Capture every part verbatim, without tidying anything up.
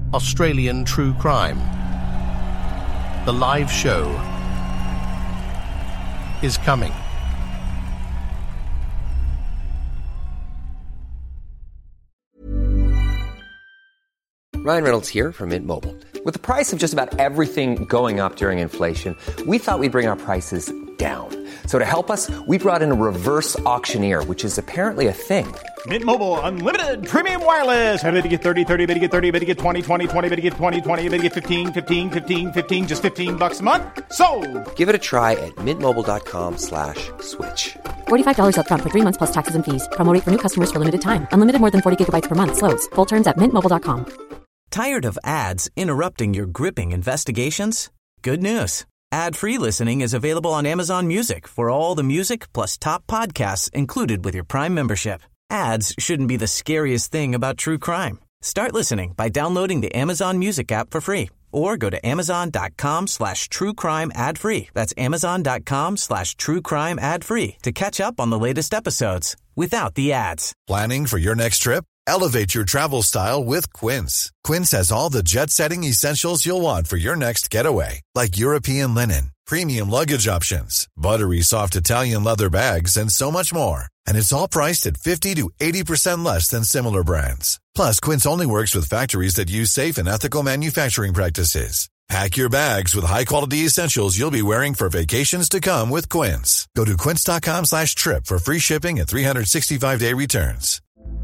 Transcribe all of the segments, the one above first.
Australian True Crime. The live show is coming. Ryan Reynolds here from Mint Mobile. With the price of just about everything going up during inflation, we thought we'd bring our prices down. So to help us, we brought in a reverse auctioneer, which is apparently a thing. Mint Mobile Unlimited Premium Wireless. How to get thirty, thirty, how to get thirty, how to get twenty, twenty, twenty, how to get twenty, twenty, how to get fifteen, fifteen, fifteen, fifteen, just fifteen bucks a month? Sold! Give it a try at mintmobile.com slash switch. forty-five dollars up front for three months plus taxes and fees. Promo rate for new customers for limited time. Unlimited more than forty gigabytes per month. Slows full terms at mint mobile dot com. Tired of ads interrupting your gripping investigations? Good news. Ad-free listening is available on Amazon Music for all the music plus top podcasts included with your Prime membership. Ads shouldn't be the scariest thing about true crime. Start listening by downloading the Amazon Music app for free or go to amazon.com slash true crime ad free. That's amazon.com slash true crime ad free to catch up on the latest episodes without the ads. Planning for your next trip? Elevate your travel style with Quince. Quince has all the jet-setting essentials you'll want for your next getaway, like European linen, premium luggage options, buttery soft Italian leather bags, and so much more. And it's all priced at fifty to eighty percent less than similar brands. Plus, Quince only works with factories that use safe and ethical manufacturing practices. Pack your bags with high-quality essentials you'll be wearing for vacations to come with Quince. Go to quince.com slash trip for free shipping and three sixty-five day returns.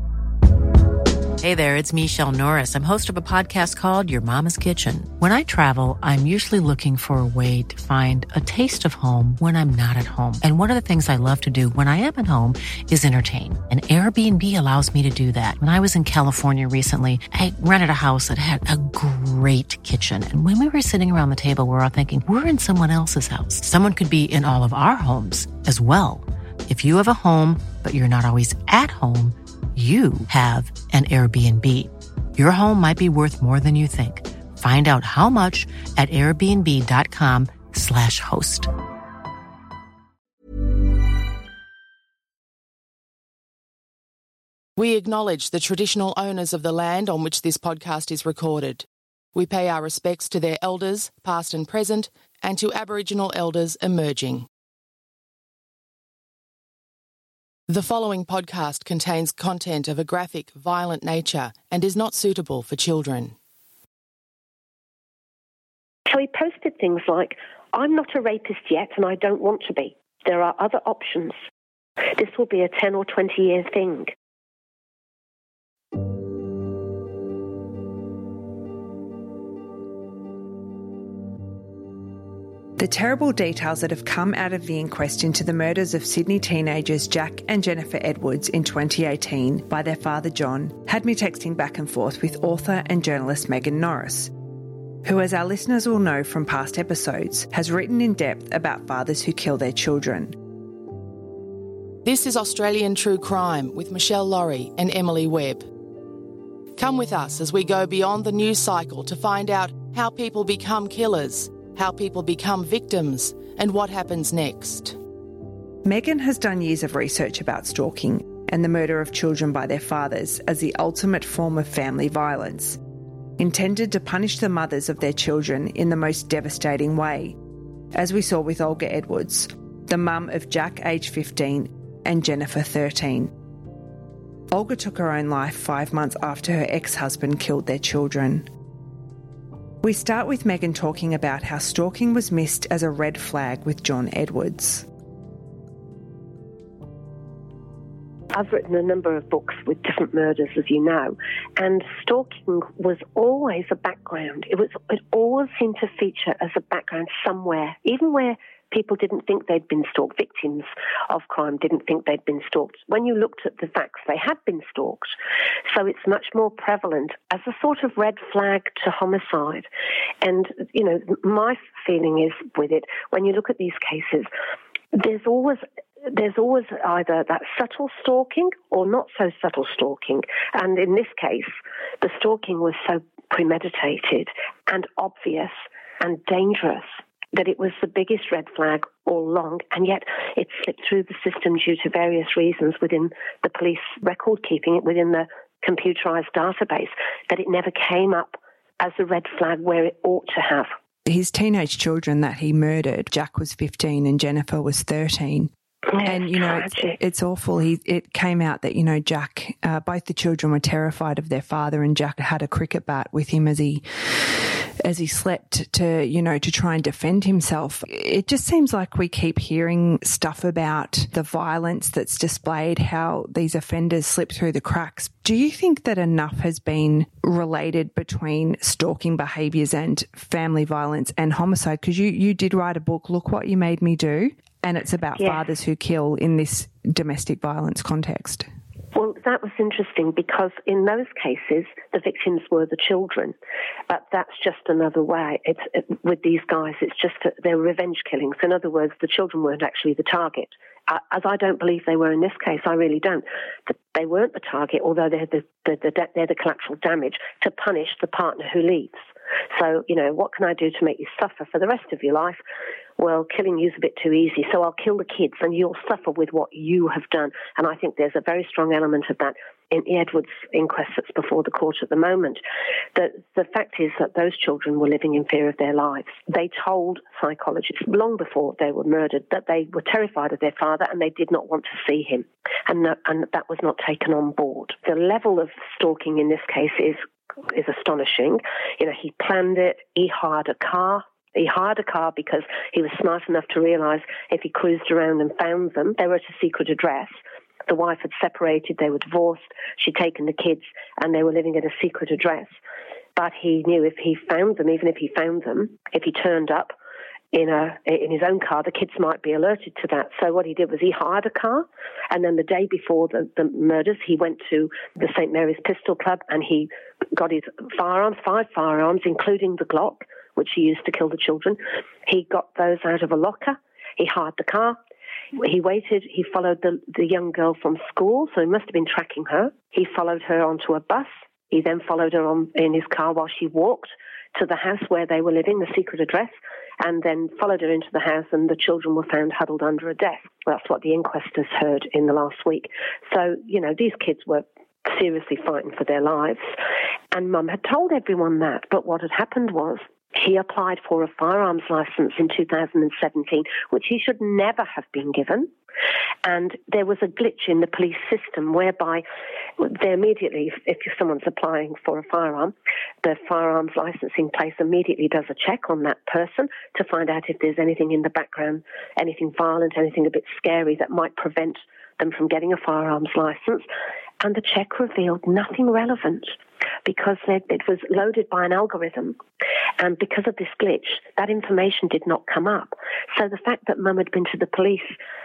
Hey there, it's Michelle Norris. I'm host of a podcast called Your Mama's Kitchen. When I travel, I'm usually looking for a way to find a taste of home when I'm not at home. And one of the things I love to do when I am at home is entertain. And Airbnb allows me to do that. When I was in California recently, I rented a house that had a great kitchen. And when we were sitting around the table, we were all thinking, we're in someone else's house. Someone could be in all of our homes as well. If you have a home, but you're not always at home, you have an Airbnb. Your home might be worth more than you think. Find out how much at airbnb.com slash host. We acknowledge the traditional owners of the land on which this podcast is recorded. We pay our respects to their elders, past and present, and to Aboriginal elders emerging. The following podcast contains content of a graphic, violent nature and is not suitable for children. So he posted things like, I'm not a rapist yet and I don't want to be. There are other options. This will be a ten or twenty year thing. The terrible details that have come out of the inquest into the murders of Sydney teenagers Jack and Jennifer Edwards in twenty eighteen by their father John had me texting back and forth with author and journalist Megan Norris, who, as our listeners will know from past episodes, has written in depth about fathers who kill their children. This is Australian True Crime with Michelle Laurie and Emily Webb. Come with us as we go beyond the news cycle to find out how people become killers, how people become victims, and what happens next. Megan has done years of research about stalking and the murder of children by their fathers as the ultimate form of family violence, intended to punish the mothers of their children in the most devastating way, as we saw with Olga Edwards, the mum of Jack, aged fifteen, and Jennifer, thirteen. Olga took her own life five months after her ex-husband killed their children. We start with Megan talking about how stalking was missed as a red flag with John Edwards. I've written a number of books with different murders, as you know, and stalking was always a background. It was. It always seemed to feature as a background somewhere, even where people didn't think they'd been stalked. Victims of crime didn't think they'd been stalked. When you looked at the facts, they had been stalked. So it's much more prevalent as a sort of red flag to homicide. And, you know, my feeling is with it, when you look at these cases, there's always... There's always either that subtle stalking or not so subtle stalking. And in this case, the stalking was so premeditated and obvious and dangerous that it was the biggest red flag all along, and yet it slipped through the system due to various reasons within the police record keeping, within the computerized database, that it never came up as a red flag where it ought to have. His teenage children that he murdered, Jack was fifteen and Jennifer was thirteen. Yeah, and, you know, it's, it's awful. He, it came out that, you know, Jack, uh, both the children were terrified of their father, and Jack had a cricket bat with him as he as he slept to, you know, to try and defend himself. It just seems like we keep hearing stuff about the violence that's displayed, how these offenders slip through the cracks. Do you think that enough has been related between stalking behaviours and family violence and homicide? Because you, you did write a book, Look What You Made Me Do, and it's about yes. fathers who kill in this domestic violence context. Well, that was interesting because in those cases, the victims were the children. But that's just another way. It's it, with these guys, it's just that they're revenge killings. In other words, the children weren't actually the target. Uh, as I don't believe they were in this case, I really don't. They weren't the target, although they're the, the, the, they're the collateral damage to punish the partner who leaves. So, you know, what can I do to make you suffer for the rest of your life? Well, killing you's a bit too easy, so I'll kill the kids and you'll suffer with what you have done. And I think there's a very strong element of that in Edward's inquest that's before the court at the moment. The, the fact is that those children were living in fear of their lives. They told psychologists long before they were murdered that they were terrified of their father and they did not want to see him. And that, and that was not taken on board. The level of stalking in this case is is astonishing. You know, he planned it. He hired a car. He hired a car because he was smart enough to realise if he cruised around and found them, they were at a secret address. The wife had separated, they were divorced, she'd taken the kids, and they were living at a secret address. But he knew if he found them, even if he found them, if he turned up in a in his own car, the kids might be alerted to that. So what he did was he hired a car, and then the day before the, the murders, he went to the Saint Mary's Pistol Club and he got his firearms, five firearms, including the Glock, which he used to kill the children. He got those out of a locker. He hired the car. He waited. He followed the, the young girl from school, so he must have been tracking her. He followed her onto a bus. He then followed her on in his car while she walked to the house where they were living, the secret address, and then followed her into the house, and the children were found huddled under a desk. Well, that's what the inquestors heard in the last week. So, you know, these kids were seriously fighting for their lives, and Mum had told everyone that. But what had happened was he applied for a firearms license in two thousand seventeen, which he should never have been given. And there was a glitch in the police system whereby they immediately, if someone's applying for a firearm, the firearms licensing place immediately does a check on that person to find out if there's anything in the background, anything violent, anything a bit scary that might prevent them from getting a firearms license. And the check revealed nothing relevant because it, it was loaded by an algorithm. And because of this glitch, that information did not come up. So the fact that Mum had been to the police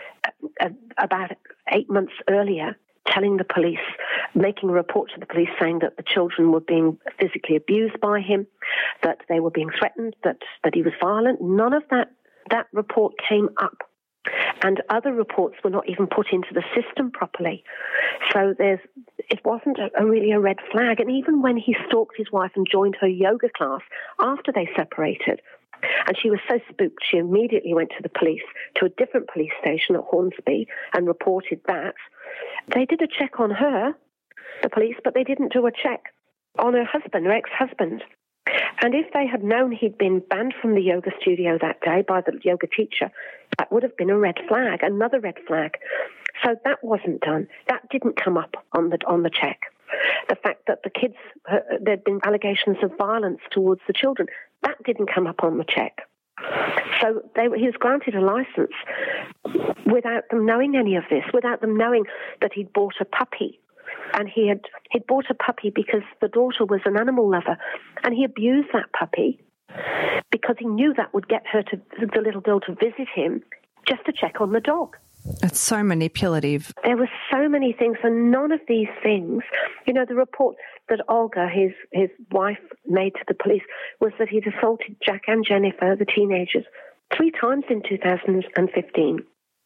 about eight months earlier, telling the police, making a report to the police saying that the children were being physically abused by him, that they were being threatened, that, that he was violent, none of that, that report came up. And other reports were not even put into the system properly. So there's, it wasn't a, a really a red flag. And even when he stalked his wife and joined her yoga class after they separated, and she was so spooked, she immediately went to the police, to a different police station at Hornsby, and reported that. They did a check on her, the police, but they didn't do a check on her husband, her ex-husband. And if they had known he'd been banned from the yoga studio that day by the yoga teacher, that would have been a red flag, another red flag. So that wasn't done. That didn't come up on the on the check. The fact that the kids, uh, there'd been allegations of violence towards the children, that didn't come up on the check. So they, he was granted a license without them knowing any of this, without them knowing that he'd bought a puppy. And he had he'd bought a puppy because the daughter was an animal lover, and he abused that puppy because he knew that would get her to the little girl to visit him just to check on the dog. It's so manipulative. There were so many things, and none of these things, you know, the report that Olga, his his wife, made to the police was that he'd assaulted Jack and Jennifer, the teenagers, three times in two thousand fifteen.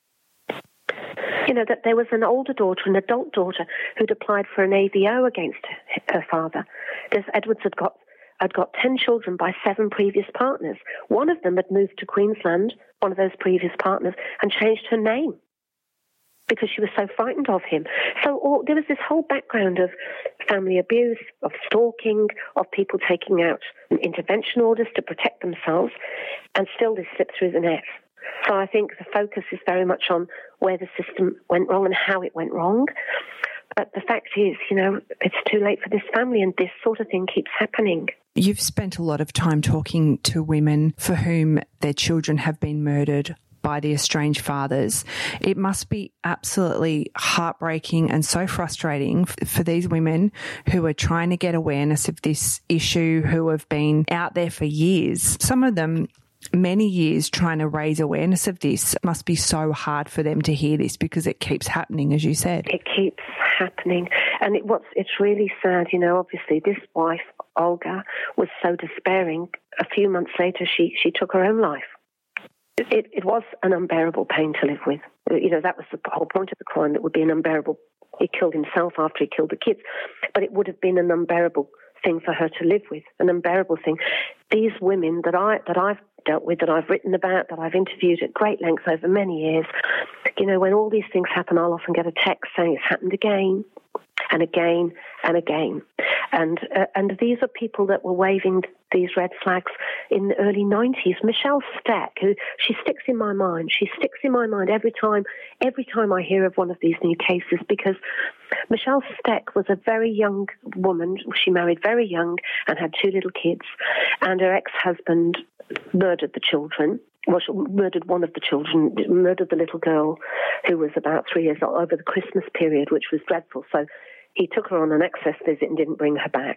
You know, that there was an older daughter, an adult daughter, who'd applied for an A V O against her father. This Edwards had got had got ten children by seven previous partners. One of them had moved to Queensland, one of those previous partners, and changed her name. because she was so frightened of him. So all, there was this whole background of family abuse, of stalking, of people taking out intervention orders to protect themselves, and still this slipped through the net. So I think the focus is very much on where the system went wrong and how it went wrong. But the fact is, you know, it's too late for this family, and this sort of thing keeps happening. You've spent a lot of time talking to women for whom their children have been murdered by the estranged fathers. It must be absolutely heartbreaking and so frustrating for these women who are trying to get awareness of this issue, who have been out there for years. Some of them many years trying to raise awareness of this. It must be so hard for them to hear this because it keeps happening, as you said. It keeps happening. And it, what's, it's really sad, you know, obviously this wife, Olga, was so despairing. A few months later, she, she took her own life. It, it was an unbearable pain to live with. You know, that was the whole point of the crime. It would be an unbearable. He killed himself after he killed the kids, but it would have been an unbearable thing for her to live with, an unbearable thing. These women that I that I've dealt with, that I've written about, that I've interviewed at great length over many years, you know, when all these things happen, I'll often get a text saying it's happened again and again and again. And uh, and these are people that were waving these red flags in the early nineties. Michelle Steck, who she sticks in my mind. She sticks in my mind every time, every time I hear of one of these new cases, because Michelle Steck was a very young woman. She married very young and had two little kids, and her ex-husband murdered the children. Well, she murdered one of the children, murdered the little girl who was about three years old over the Christmas period, which was dreadful. So he took her on an excess visit and didn't bring her back.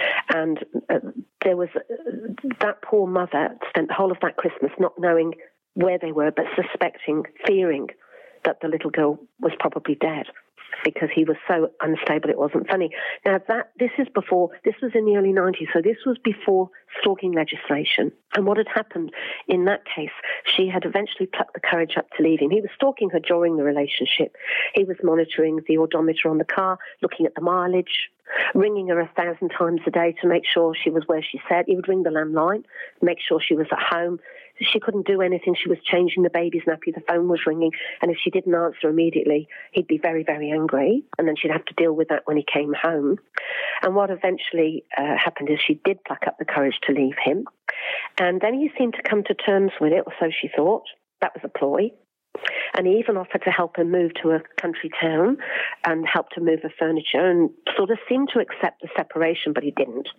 And uh, there was uh, that poor mother spent the whole of that Christmas not knowing where they were, but suspecting, fearing that the little girl was probably dead, because he was so unstable it wasn't funny. Now, that this is before, this was in the early nineties, so this was before stalking legislation. And what had happened in that case, she had eventually plucked the courage up to leave him. He was stalking her during the relationship. He was monitoring the odometer on the car, looking at the mileage, ringing her a thousand times a day to make sure she was where she said. He would ring the landline, make sure she was at home. She couldn't do anything. She was changing the baby's nappy. The phone was ringing. And if she didn't answer immediately, he'd be very, very angry. And then she'd have to deal with that when he came home. And what eventually uh, happened is she did pluck up the courage to leave him. And then he seemed to come to terms with it, or so she thought. That was a ploy. And he even offered to help her move to a country town and helped her move her furniture, and sort of seemed to accept the separation, but he didn't.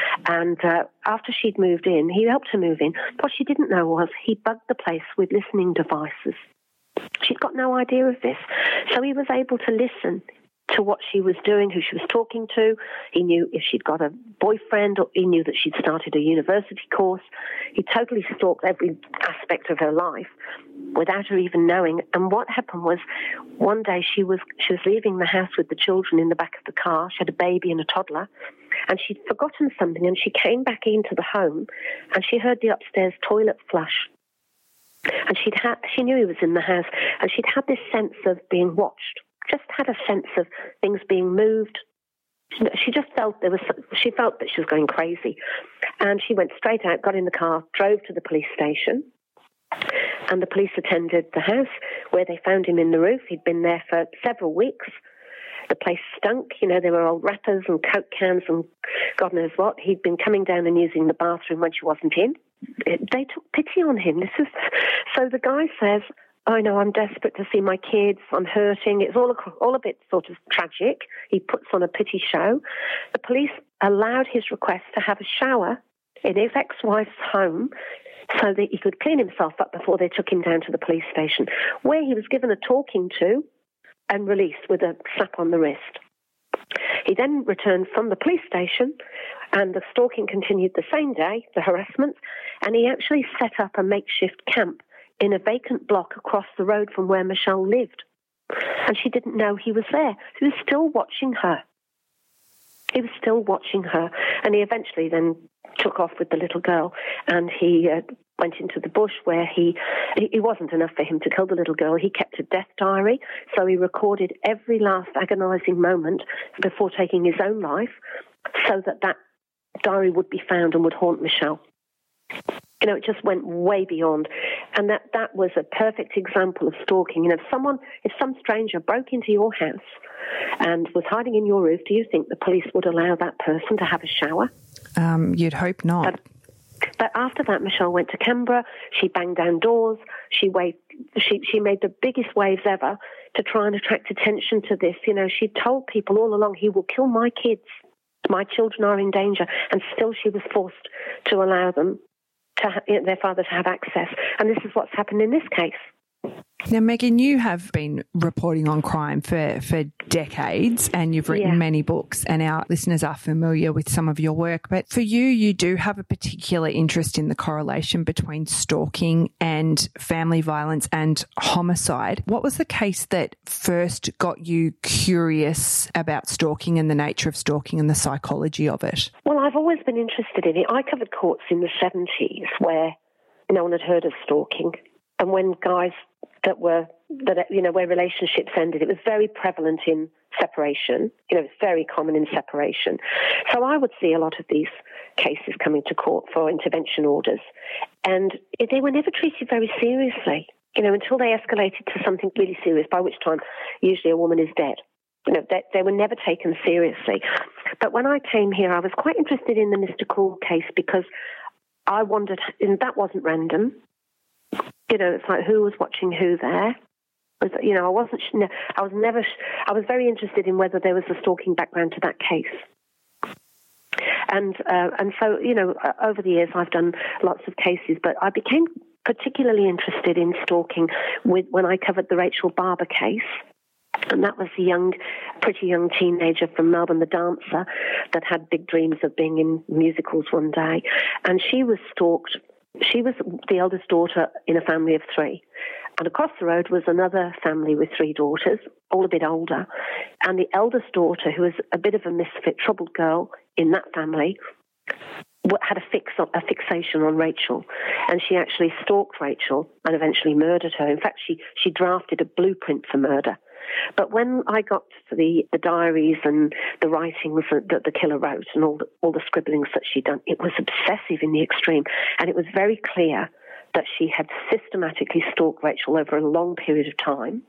And uh, after she'd moved in, he helped her move in. What she didn't know was he bugged the place with listening devices. She'd got no idea of this. So he was able to listen to what she was doing, who she was talking to. He knew if she'd got a boyfriend, or he knew that she'd started a university course. He totally stalked every aspect of her life without her even knowing. And what happened was, one day she was she was leaving the house with the children in the back of the car. She had a baby and a toddler, and she'd forgotten something, and she came back into the home, and she heard the upstairs toilet flush. And she'd ha- she knew he was in the house, and she'd had this sense of being watched. Just had a sense of things being moved. She just felt there was. She felt that she was going crazy, and she went straight out, got in the car, drove to the police station, and the police attended the house, where they found him in the roof. He'd been there for several weeks. The place stunk. You know, there were old wrappers and Coke cans and God knows what. He'd been coming down and using the bathroom when she wasn't in. It, they took pity on him. This is so. The guy says, I know, I'm desperate to see my kids. I'm hurting. It's all a, all a bit sort of tragic. He puts on a pity show. The police allowed his request to have a shower in his ex-wife's home so that he could clean himself up before they took him down to the police station, where he was given a talking to and released with a slap on the wrist. He then returned from the police station, and the stalking continued the same day, the harassment, and he actually set up a makeshift camp in a vacant block across the road from where Michelle lived. And she didn't know he was there. He was still watching her. He was still watching her. And he eventually then took off with the little girl, and he uh, went into the bush where he, it wasn't enough for him to kill the little girl. He kept a death diary, so he recorded every last agonizing moment before taking his own life, so that that diary would be found and would haunt Michelle. You know, it just went way beyond. And that, that was a perfect example of stalking. You know, if someone, if some stranger broke into your house and was hiding in your roof, do you think the police would allow that person to have a shower? Um, you'd hope not. But, but after that, Michelle went to Canberra. She banged down doors. She waved, she, she made the biggest waves ever to try and attract attention to this. You know, she told people all along, he will kill my kids. My children are in danger. And still she was forced to allow them, to ha- their father to have access. And this is what's happened in this case. Now, Megan, you have been reporting on crime for, for decades and you've written Yeah. many books and our listeners are familiar with some of your work. But for you, you do have a particular interest in the correlation between stalking and family violence and homicide. What was the case that first got you curious about stalking and the nature of stalking and the psychology of it? Well, I've always been interested in it. I covered courts in the seventies where no one had heard of stalking. And when guys that were, that you know, where relationships ended, it was very prevalent in separation. You know, it's very common in separation. So I would see a lot of these cases coming to court for intervention orders. And they were never treated very seriously, you know, until they escalated to something really serious, by which time usually a woman is dead. You know, they, they were never taken seriously. But when I came here, I was quite interested in the Mister Cool case because I wondered, and that wasn't random. You know, it's like who was watching who there. Was, you know, I wasn't. I was never. I was very interested in whether there was a stalking background to that case. And uh, and so, you know, over the years I've done lots of cases, but I became particularly interested in stalking with when I covered the Rachel Barber case. And that was a young, pretty young teenager from Melbourne, the dancer, that had big dreams of being in musicals one day. And she was stalked. She was the eldest daughter in a family of three. And across the road was another family with three daughters, all a bit older. And the eldest daughter, who was a bit of a misfit, troubled girl in that family, had a fix a fixation on Rachel. And she actually stalked Rachel and eventually murdered her. In fact, she, she drafted a blueprint for murder. But when I got to the, the diaries and the writings that the killer wrote and all the, all the scribblings that she'd done, it was obsessive in the extreme. And it was very clear that she had systematically stalked Rachel over a long period of time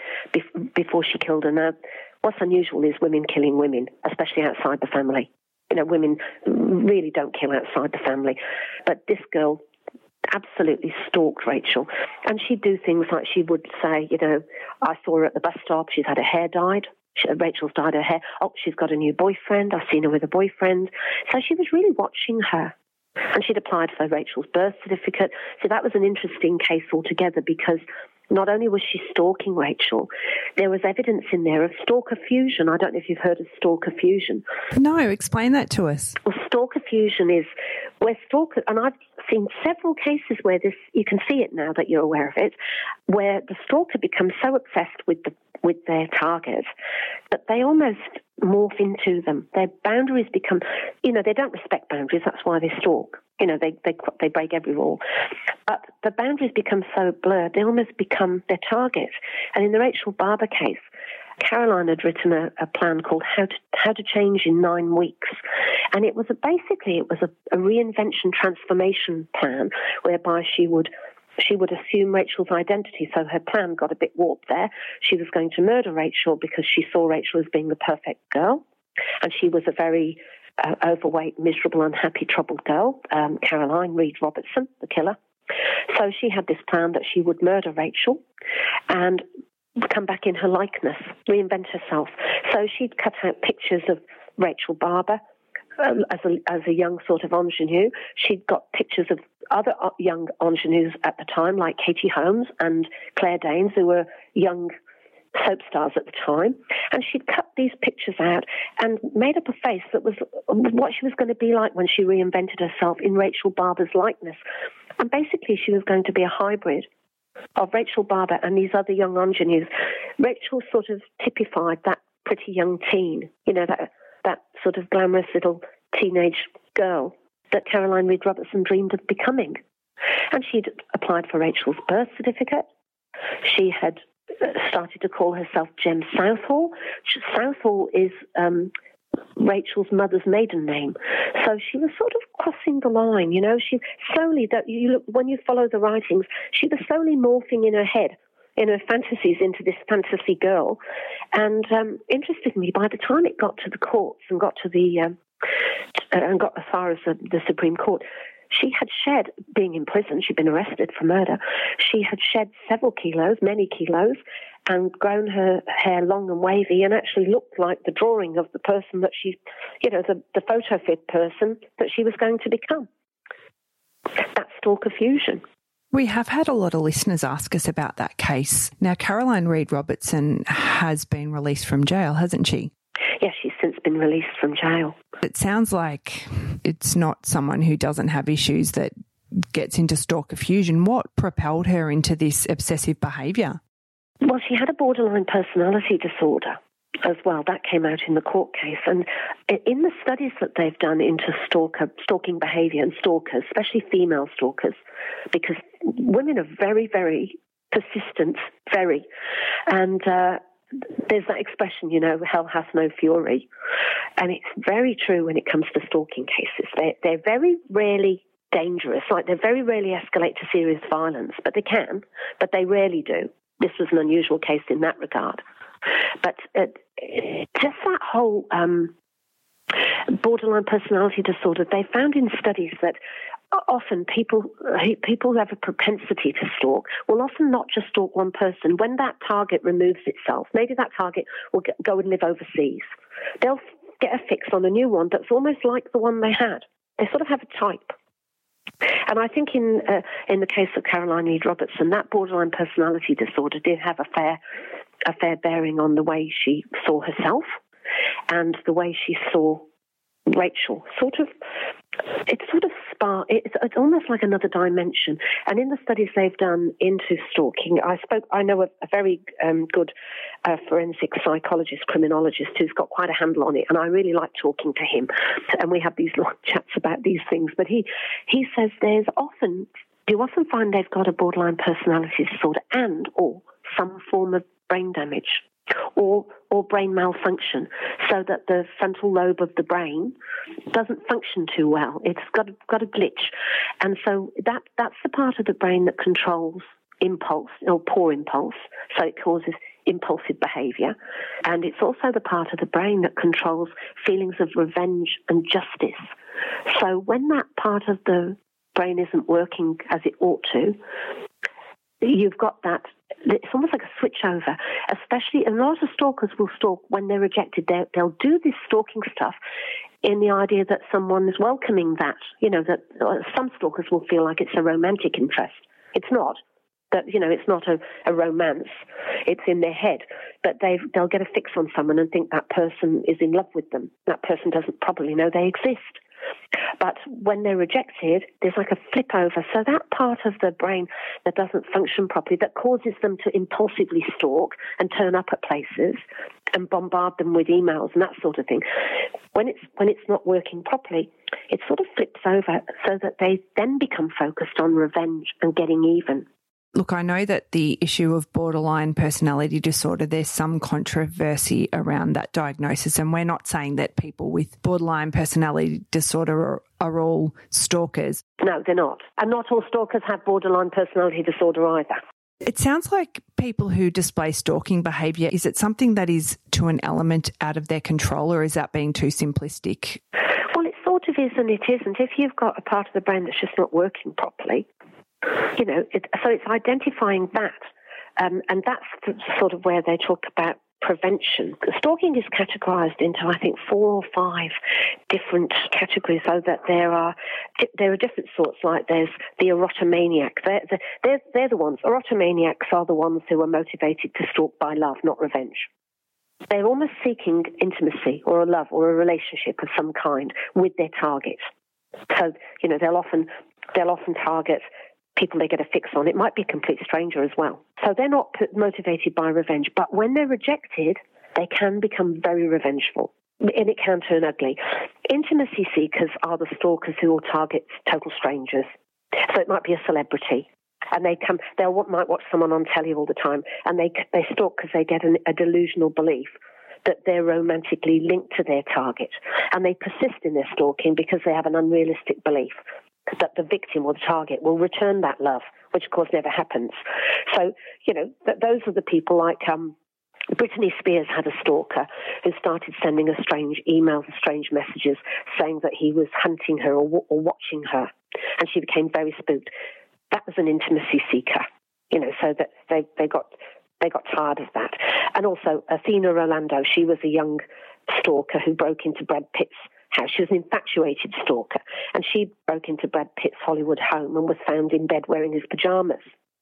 bef- before she killed her. Now, what's unusual is women killing women, especially outside the family. You know, women really don't kill outside the family. But this girl absolutely stalked Rachel. And she'd do things like she would say, you know, I saw her at the bus stop, she's had her hair dyed. She, Rachel's dyed her hair. Oh, she's got a new boyfriend. I've seen her with a boyfriend. So she was really watching her. And she'd applied for Rachel's birth certificate. So that was an interesting case altogether because not only was she stalking Rachel, there was evidence in there of stalker fusion. I don't know if you've heard of stalker fusion. No, explain that to us. Well, stalker fusion is where stalker, and I've seen several cases where this, you can see it now that you're aware of it, where the stalker becomes so obsessed with the with their target that they almost morph into them. Their boundaries become, you know, they don't respect boundaries. That's why they stalk. You know, they they they break every rule. But the boundaries become so blurred, they almost become their target. And in the Rachel Barber case, Caroline had written a, a plan called How to How to Change in Nine Weeks. And it was a, basically, it was a, a reinvention transformation plan whereby she would She would assume Rachel's identity, so her plan got a bit warped there. She was going to murder Rachel because she saw Rachel as being the perfect girl, and she was a very uh, overweight, miserable, unhappy, troubled girl, um, Caroline Reed Robertson, the killer. So she had this plan that she would murder Rachel and come back in her likeness, reinvent herself. So she'd cut out pictures of Rachel Barber, Um, as a as a young sort of ingenue. She'd got pictures of other young ingenues at the time, like Katie Holmes and Claire Danes, who were young soap stars at the time. And she'd cut these pictures out and made up a face that was what she was going to be like when she reinvented herself in Rachel Barber's likeness. And basically she was going to be a hybrid of Rachel Barber and these other young ingenues. Rachel sort of typified that pretty young teen, you know, that that sort of glamorous little teenage girl that Caroline Reed Robertson dreamed of becoming. And she'd applied for Rachel's birth certificate. She had started to call herself Jem Southall. Southall is um, Rachel's mother's maiden name. So she was sort of crossing the line, you know. She slowly, that you look when you follow the writings, she was slowly morphing in her head, in her fantasies, into this fantasy girl. And um, interestingly, by the time it got to the courts and got to the um, and got as far as the, the Supreme Court, she had shed, being in prison, she'd been arrested for murder, she had shed several kilos, many kilos, and grown her hair long and wavy and actually looked like the drawing of the person that she, you know, the, the photo fit person that she was going to become. That's stalker fusion. We have had a lot of listeners ask us about that case. Now, Caroline Reed Robertson has been released from jail, hasn't she? Yes, she's since been released from jail. It sounds like it's not someone who doesn't have issues that gets into stalker fusion. What propelled her into this obsessive behaviour? Well, she had a borderline personality disorder as well. That came out in the court case. And in the studies that they've done into stalker, stalking behaviour and stalkers, especially female stalkers, because women are very, very persistent, very. And uh, there's that expression, you know, hell hath no fury. And it's very true when it comes to stalking cases. They're, they're very rarely dangerous. Like, they very rarely escalate to serious violence, but they can, but they rarely do. This was an unusual case in that regard. But uh, just that whole um, borderline personality disorder, they found in studies that often people people who have a propensity to stalk will often not just stalk one person. When that target removes itself, maybe that target will get, go and live overseas, they'll get a fix on a new one that's almost like the one they had. They sort of have a type. And I think in uh, in the case of Caroline Reed Robertson, that borderline personality disorder did have a fair a fair bearing on the way she saw herself and the way she saw Rachel. Sort of, it's sort of spark. It's, it's almost like another dimension. And in the studies they've done into stalking, I spoke. I know a, a very um, good uh, forensic psychologist, criminologist, who's got quite a handle on it, and I really like talking to him. And we have these long chats about these things. But he he says there's often you often find they've got a borderline personality disorder and or some form of brain damage or or brain malfunction, so that the frontal lobe of the brain doesn't function too well. It's got got a glitch. And so that that's the part of the brain that controls impulse or poor impulse, so it causes impulsive behaviour. And it's also the part of the brain that controls feelings of revenge and justice. So when that part of the brain isn't working as it ought to, you've got that, it's almost like a switch over, especially, and a lot of stalkers will stalk when they're rejected. They're, they'll do this stalking stuff in the idea that someone is welcoming that, you know, that some stalkers will feel like it's a romantic interest. It's not. That, you know, it's not a, a romance. It's in their head. But they've, they'll get a fix on someone and think that person is in love with them. That person doesn't probably know they exist. But when they're rejected, there's like a flip over. So that part of the brain that doesn't function properly, that causes them to impulsively stalk and turn up at places and bombard them with emails and that sort of thing, when it's when it's not working properly, it sort of flips over so that they then become focused on revenge and getting even. Look, I know that the issue of borderline personality disorder, there's some controversy around that diagnosis, and we're not saying that people with borderline personality disorder are, are all stalkers. No, they're not. And not all stalkers have borderline personality disorder either. It sounds like people who display stalking behaviour, is it something that is to an element out of their control, or is that being too simplistic? Well, it sort of is and it isn't. If you've got a part of the brain that's just not working properly, you know, it, so it's identifying that, um, and that's the, sort of where they talk about prevention. Stalking is categorised into, I think, four or five different categories, so that there are there are different sorts. Like there's the erotomaniac. They're, they're, they're the ones. Erotomaniacs are the ones who are motivated to stalk by love, not revenge. They're almost seeking intimacy or a love or a relationship of some kind with their target. So, you know, they'll often they'll often target people they get a fix on. It might be a complete stranger as well. So they're not motivated by revenge. But when they're rejected, they can become very revengeful. And it can turn ugly. Intimacy seekers are the stalkers who will target total strangers. So it might be a celebrity. And they come, they'll might watch someone on telly all the time, and they they stalk because they get an, a delusional belief that they're romantically linked to their target. And they persist in their stalking because they have an unrealistic belief that the victim or the target will return that love, which of course never happens. So, you know, th- those are the people like um, Britney Spears had a stalker who started sending her strange emails and strange messages saying that he was hunting her or, w- or watching her. And she became very spooked. That was an intimacy seeker, you know, so that they, they got they got tired of that. And also Athena Rolando, she was a young stalker who broke into Brad Pitt's house. She was an infatuated stalker, and she broke into Brad Pitt's Hollywood home and was found in bed wearing his pajamas.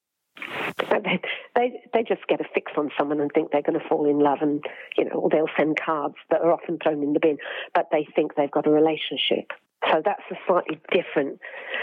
They, they they just get a fix on someone and think they're going to fall in love, and you know, or they'll send cards that are often thrown in the bin, but they think they've got a relationship. So that's a slightly different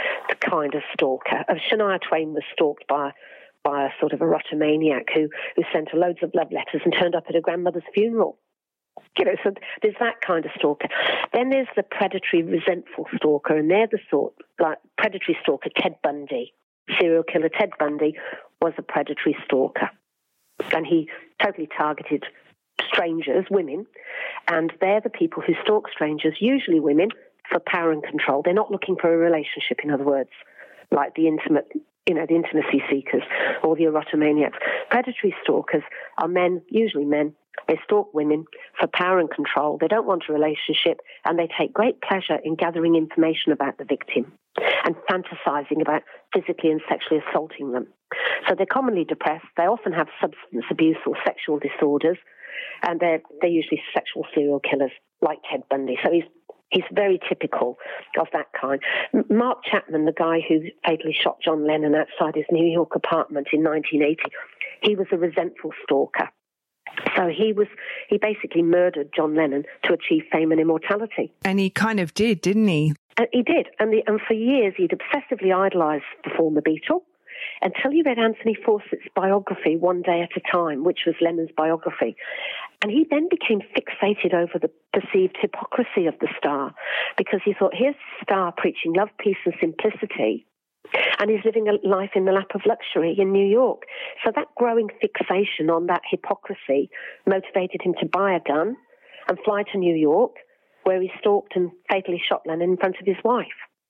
kind of stalker. Uh, Shania Twain was stalked by by a sort of erotomaniac who who sent her loads of love letters and turned up at her grandmother's funeral. You know, so there's that kind of stalker. Then there's the predatory, resentful stalker, and they're the sort, like predatory stalker, Ted Bundy. Serial killer Ted Bundy was a predatory stalker. And he totally targeted strangers, women, and they're the people who stalk strangers, usually women, for power and control. They're not looking for a relationship, in other words, like the intimate, you know, the intimacy seekers or the erotomaniacs. Predatory stalkers are men, usually men. They stalk women for power and control. They don't want a relationship, and they take great pleasure in gathering information about the victim and fantasizing about physically and sexually assaulting them. So they're commonly depressed. They often have substance abuse or sexual disorders, and they're, they're usually sexual serial killers like Ted Bundy. So he's He's very typical of that kind. Mark Chapman, the guy who fatally shot John Lennon outside his New York apartment in nineteen eighty, he was a resentful stalker. So he was he basically murdered John Lennon to achieve fame and immortality. And he kind of did, didn't he? Uh, he did. And, the, and for years he'd obsessively idolised the former Beatle until he read Anthony Fawcett's biography, One Day at a Time, which was Lennon's biography. And he then became fixated over the perceived hypocrisy of the star, because he thought, here's the star preaching love, peace and simplicity, and he's living a life in the lap of luxury in New York. So that growing fixation on that hypocrisy motivated him to buy a gun and fly to New York, where he stalked and fatally shot Lennon in front of his wife.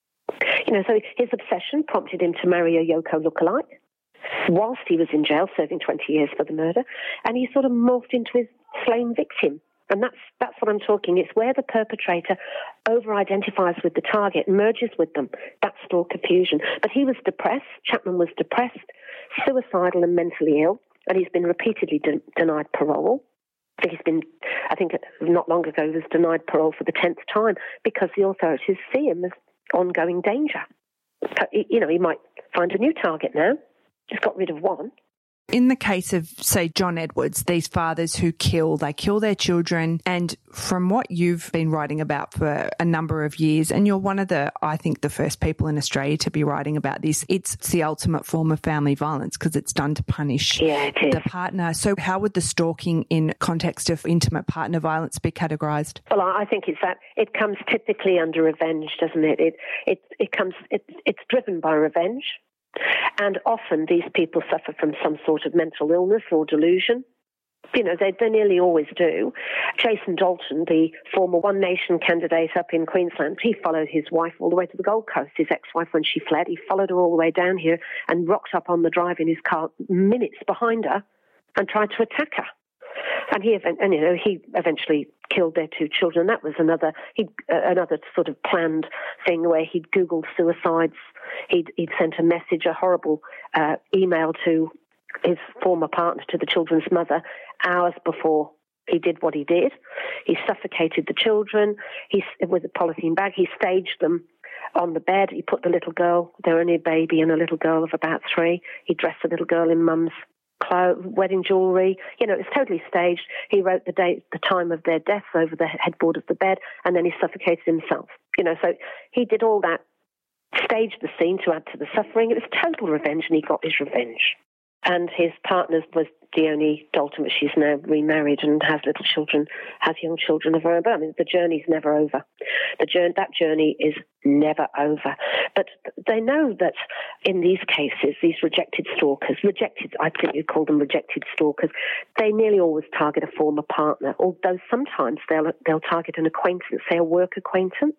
You know, so his obsession prompted him to marry a Yoko lookalike whilst he was in jail serving twenty years for the murder, and he sort of morphed into his slain victim. And that's that's what I'm talking. It's where the perpetrator over-identifies with the target, merges with them. That's stalker fusion. But he was depressed. Chapman was depressed, suicidal and mentally ill, and he's been repeatedly de- denied parole. I think he's been, I think not long ago, he was denied parole for the tenth time because the authorities see him as ongoing danger. But, you know, he might find a new target now. He's got rid of one. In the case of, say, John Edwards, these fathers who kill, they kill their children. And from what you've been writing about for a number of years, and you're one of the, I think, the first people in Australia to be writing about this, it's the ultimate form of family violence because it's done to punish yeah, it is. the partner. So how would the stalking in context of intimate partner violence be categorised? Well, I think it's that it comes typically under revenge, doesn't it? It it it comes it, it's driven by revenge. And often these people suffer from some sort of mental illness or delusion. You know, they, they nearly always do. Jason Dalton, the former One Nation candidate up in Queensland, he followed his wife all the way to the Gold Coast, his ex-wife when she fled. He followed her all the way down here and rocked up on the drive in his car minutes behind her and tried to attack her. And he, and you know, he eventually killed their two children. That was another, he, uh, another sort of planned thing where he'd Googled suicides. He'd, he'd sent a message, a horrible uh, email to his former partner, to the children's mother, hours before he did what he did. He suffocated the children. He, with a polythene bag, he staged them on the bed. He put the little girl, they were only a baby and a little girl of about three. He dressed the little girl in mum's clothes, wedding jewellery. You know, it was totally staged. He wrote the date, the time of their deaths over the headboard of the bed, and then he suffocated himself. You know, so he did all that, staged the scene to add to the suffering. It was total revenge, and he got his revenge. And his partner was Dione Dalton, but she's now remarried and has little children, has young children of her own. But I mean, the journey's never over. The journey, that journey is never over. But they know that in these cases, these rejected stalkers, rejected, I think you call them rejected stalkers, they nearly always target a former partner, although sometimes they'll they'll target an acquaintance, say a work acquaintance,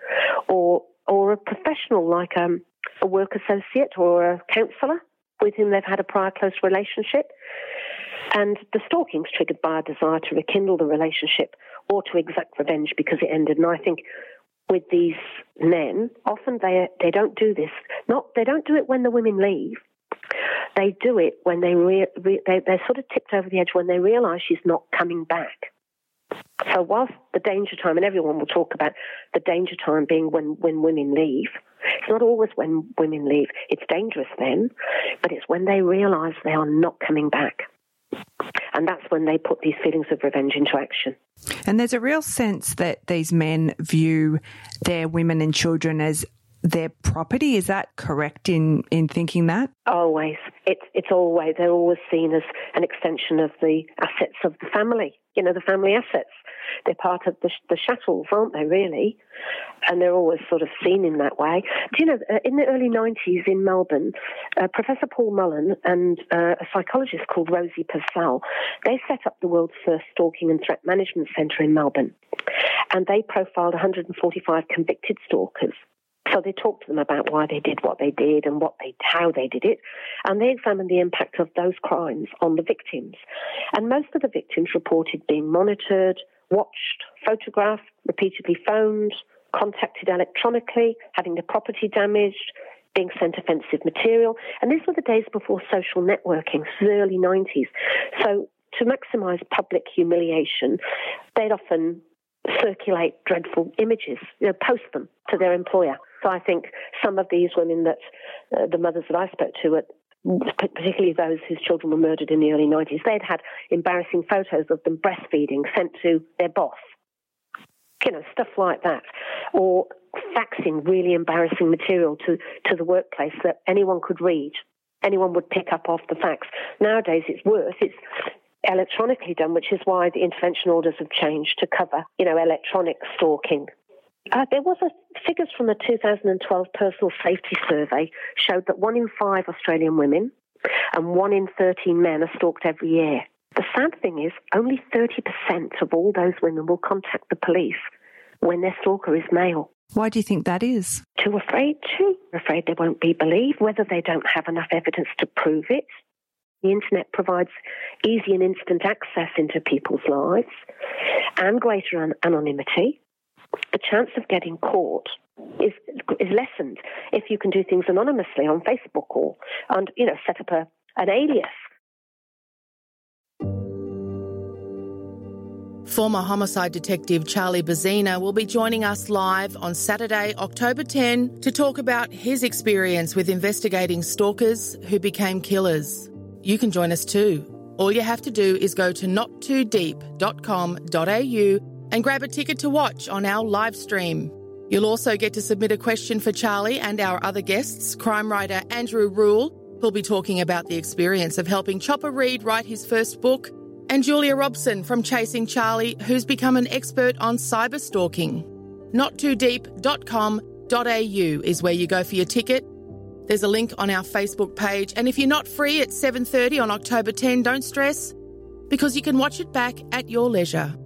or or a professional like um, a work associate or a counsellor with whom they've had a prior close relationship. And the stalking's triggered by a desire to rekindle the relationship or to exact revenge because it ended. And I think with these men, often they they don't do this. Not they don't do it when the women leave. They do it when they re, re, they they're sort of tipped over the edge when they realise she's not coming back. So whilst the danger time, and everyone will talk about the danger time being when, when women leave, it's not always when women leave. It's dangerous then, but it's when they realise they are not coming back. And that's when they put these feelings of revenge into action. And there's a real sense that these men view their women and children as their property. Is that correct in, in thinking that? Always. It's, it's always, they're always seen as an extension of the assets of the family, you know, the family assets. They're part of the, the chattels, aren't they, really? And they're always sort of seen in that way. Do you know, in the early nineties in Melbourne, uh, Professor Paul Mullen and uh, a psychologist called Rosie Purcell, they set up the world's first stalking and threat management centre in Melbourne. And they profiled one hundred forty-five convicted stalkers. So they talked to them about why they did what they did and what they, how they did it. And they examined the impact of those crimes on the victims. And most of the victims reported being monitored, watched, photographed, repeatedly phoned, contacted electronically, having their property damaged, being sent offensive material. And these were the days before social networking, the early nineties. So to maximise public humiliation, they'd often circulate dreadful images, you know, post them to their employer. So I think some of these women that, uh, the mothers that I spoke to, at, particularly those whose children were murdered in the early nineties, they'd had embarrassing photos of them breastfeeding sent to their boss. You know, stuff like that. Or faxing really embarrassing material to, to the workplace that anyone could read. Anyone would pick up off the fax. Nowadays it's worse. It's electronically done, which is why the intervention orders have changed to cover, you know, electronic stalking. Uh, there was a, figures from the two thousand twelve Personal Safety Survey showed that one in five Australian women and one in thirteen men are stalked every year. The sad thing is only thirty percent of all those women will contact the police when their stalker is male. Why do you think that is? Too afraid to. Afraid they won't be believed, whether they don't have enough evidence to prove it. The internet provides easy and instant access into people's lives and greater an- anonymity. The chance of getting caught is is lessened if you can do things anonymously on Facebook or, and you know, set up a an alias. Former homicide detective Charlie Bazina will be joining us live on Saturday, October tenth, to talk about his experience with investigating stalkers who became killers. You can join us too. All you have to do is go to not too deep dot com dot a u and grab a ticket to watch on our live stream. You'll also get to submit a question for Charlie and our other guests, crime writer Andrew Rule, who'll be talking about the experience of helping Chopper Read write his first book, and Julia Robson from Chasing Charlie, who's become an expert on cyber stalking. not too deep dot com dot a u is where you go for your ticket. There's a link on our Facebook page, and if you're not free at seven thirty on October tenth, don't stress, because you can watch it back at your leisure.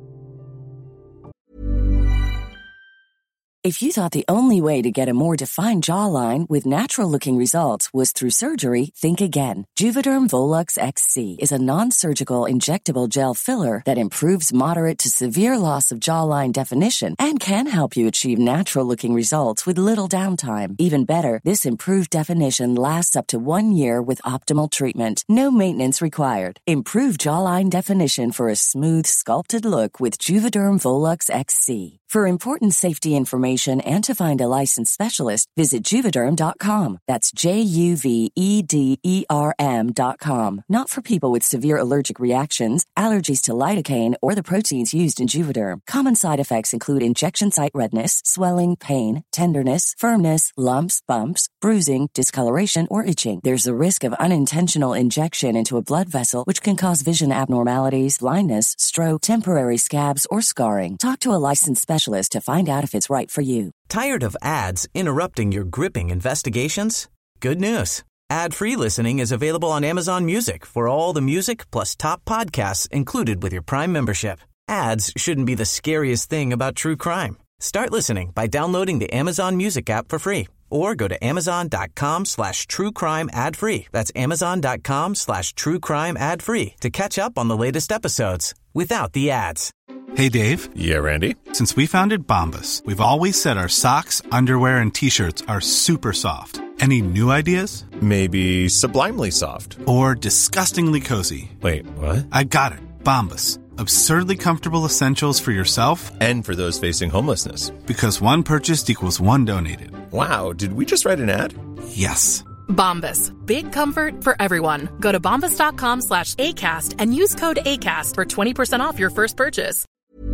If you thought the only way to get a more defined jawline with natural-looking results was through surgery, think again. Juvederm Volux X C is a non-surgical injectable gel filler that improves moderate to severe loss of jawline definition and can help you achieve natural-looking results with little downtime. Even better, this improved definition lasts up to one year with optimal treatment. No maintenance required. Improve jawline definition for a smooth, sculpted look with Juvederm Volux X C. For important safety information and to find a licensed specialist, visit Juvederm dot com. That's J U V E D E R M dot com. Not for people with severe allergic reactions, allergies to lidocaine, or the proteins used in Juvederm. Common side effects include injection site redness, swelling, pain, tenderness, firmness, lumps, bumps, bruising, discoloration, or itching. There's a risk of unintentional injection into a blood vessel, which can cause vision abnormalities, blindness, stroke, temporary scabs, or scarring. Talk to a licensed specialist to find out if it's right for you. Tired of ads interrupting your gripping investigations? Good news. Ad-free listening is available on Amazon Music for all the music plus top podcasts included with your Prime membership. Ads shouldn't be the scariest thing about true crime. Start listening by downloading the Amazon Music app for free or go to amazon.com slash true crime ad free. That's amazon.com slash true crime ad free to catch up on the latest episodes without the ads. Hey, Dave. Yeah, Randy. Since we founded Bombas, we've always said our socks, underwear, and T-shirts are super soft. Any new ideas? Maybe sublimely soft. Or disgustingly cozy. Wait, what? I got it. Bombas. Absurdly comfortable essentials for yourself and for those facing homelessness. Because one purchased equals one donated. Wow, did we just write an ad? Yes. Bombas. Big comfort for everyone. Go to bombas.com slash ACAST and use code ACAST for twenty percent off your first purchase.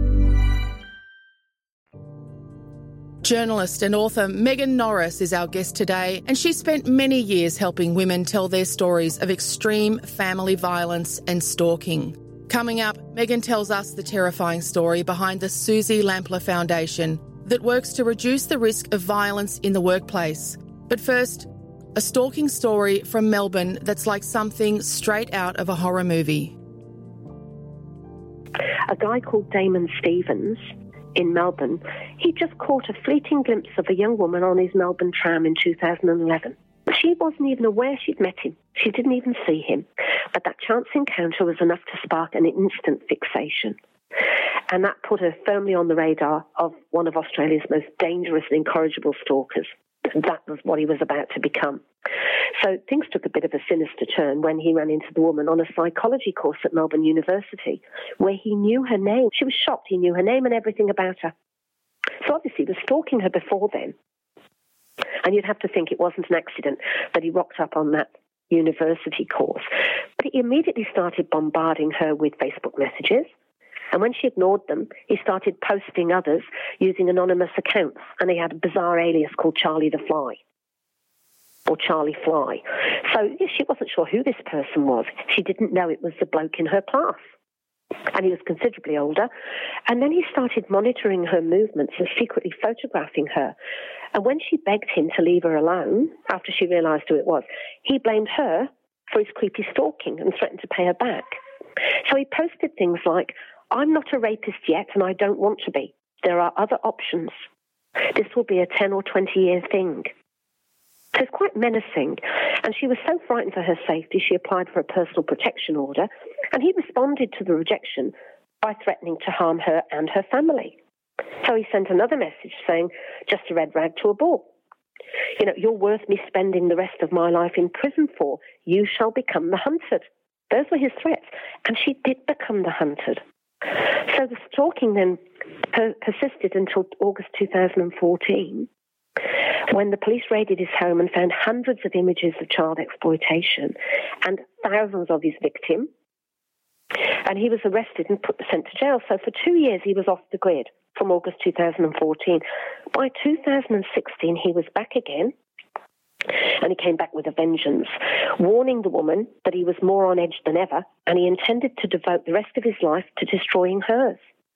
Journalist and author Megan Norris is our guest today, and she spent many years helping women tell their stories of extreme family violence and stalking. Coming up, Megan tells us the terrifying story behind the Susie Lampler Foundation that works to reduce the risk of violence in the workplace. But first, a stalking story from Melbourne that's like something straight out of a horror movie. A guy called Damon Stevens in Melbourne, he just caught a fleeting glimpse of a young woman on his Melbourne tram in two thousand eleven. She wasn't even aware she'd met him. She didn't even see him. But that chance encounter was enough to spark an instant fixation. And that put her firmly on the radar of one of Australia's most dangerous and incorrigible stalkers. That was what he was about to become. So things took a bit of a sinister turn when he ran into the woman on a psychology course at Melbourne University, where he knew her name. She was shocked. He knew her name and everything about her. So obviously he was stalking her before then. And you'd have to think it wasn't an accident that he rocked up on that university course. But he immediately started bombarding her with Facebook messages. And when she ignored them, he started posting others using anonymous accounts. And he had a bizarre alias called Charlie the Fly, or Charlie Fly. So yeah, she wasn't sure who this person was. She didn't know it was the bloke in her class. And he was considerably older. And then he started monitoring her movements and secretly photographing her. And when she begged him to leave her alone, after she realised who it was, he blamed her for his creepy stalking and threatened to pay her back. So he posted things like, "I'm not a rapist yet and I don't want to be. There are other options. This will be a ten or twenty year thing." So it's quite menacing. And she was so frightened for her safety, she applied for a personal protection order. And he responded to the rejection by threatening to harm her and her family. So he sent another message saying, "Just a red rag to a bull. You know, you're worth me spending the rest of my life in prison for. You shall become the hunted." Those were his threats. And she did become the hunted. So the stalking then per- persisted until August two thousand fourteen, when the police raided his home and found hundreds of images of child exploitation and thousands of his victims. And he was arrested and put, sent to jail. So for two years he was off the grid from August two thousand fourteen. By two thousand sixteen, he was back again. And he came back with a vengeance, warning the woman that he was more on edge than ever, and he intended to devote the rest of his life to destroying hers.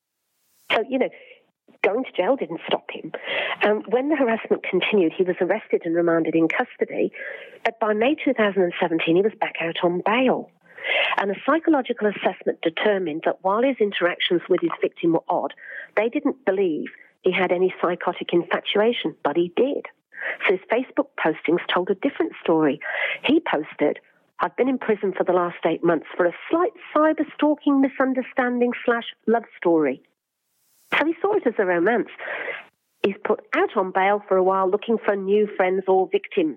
So, you know, going to jail didn't stop him. Um, when the harassment continued, he was arrested and remanded in custody. But by May two thousand seventeen, he was back out on bail. And a psychological assessment determined that while his interactions with his victim were odd, they didn't believe he had any psychotic infatuation, but he did. So his Facebook postings told a different story. He posted, "I've been in prison for the last eight months for a slight cyber-stalking misunderstanding slash love story." So he saw it as a romance. He's put out on bail for a while looking for new friends or victims.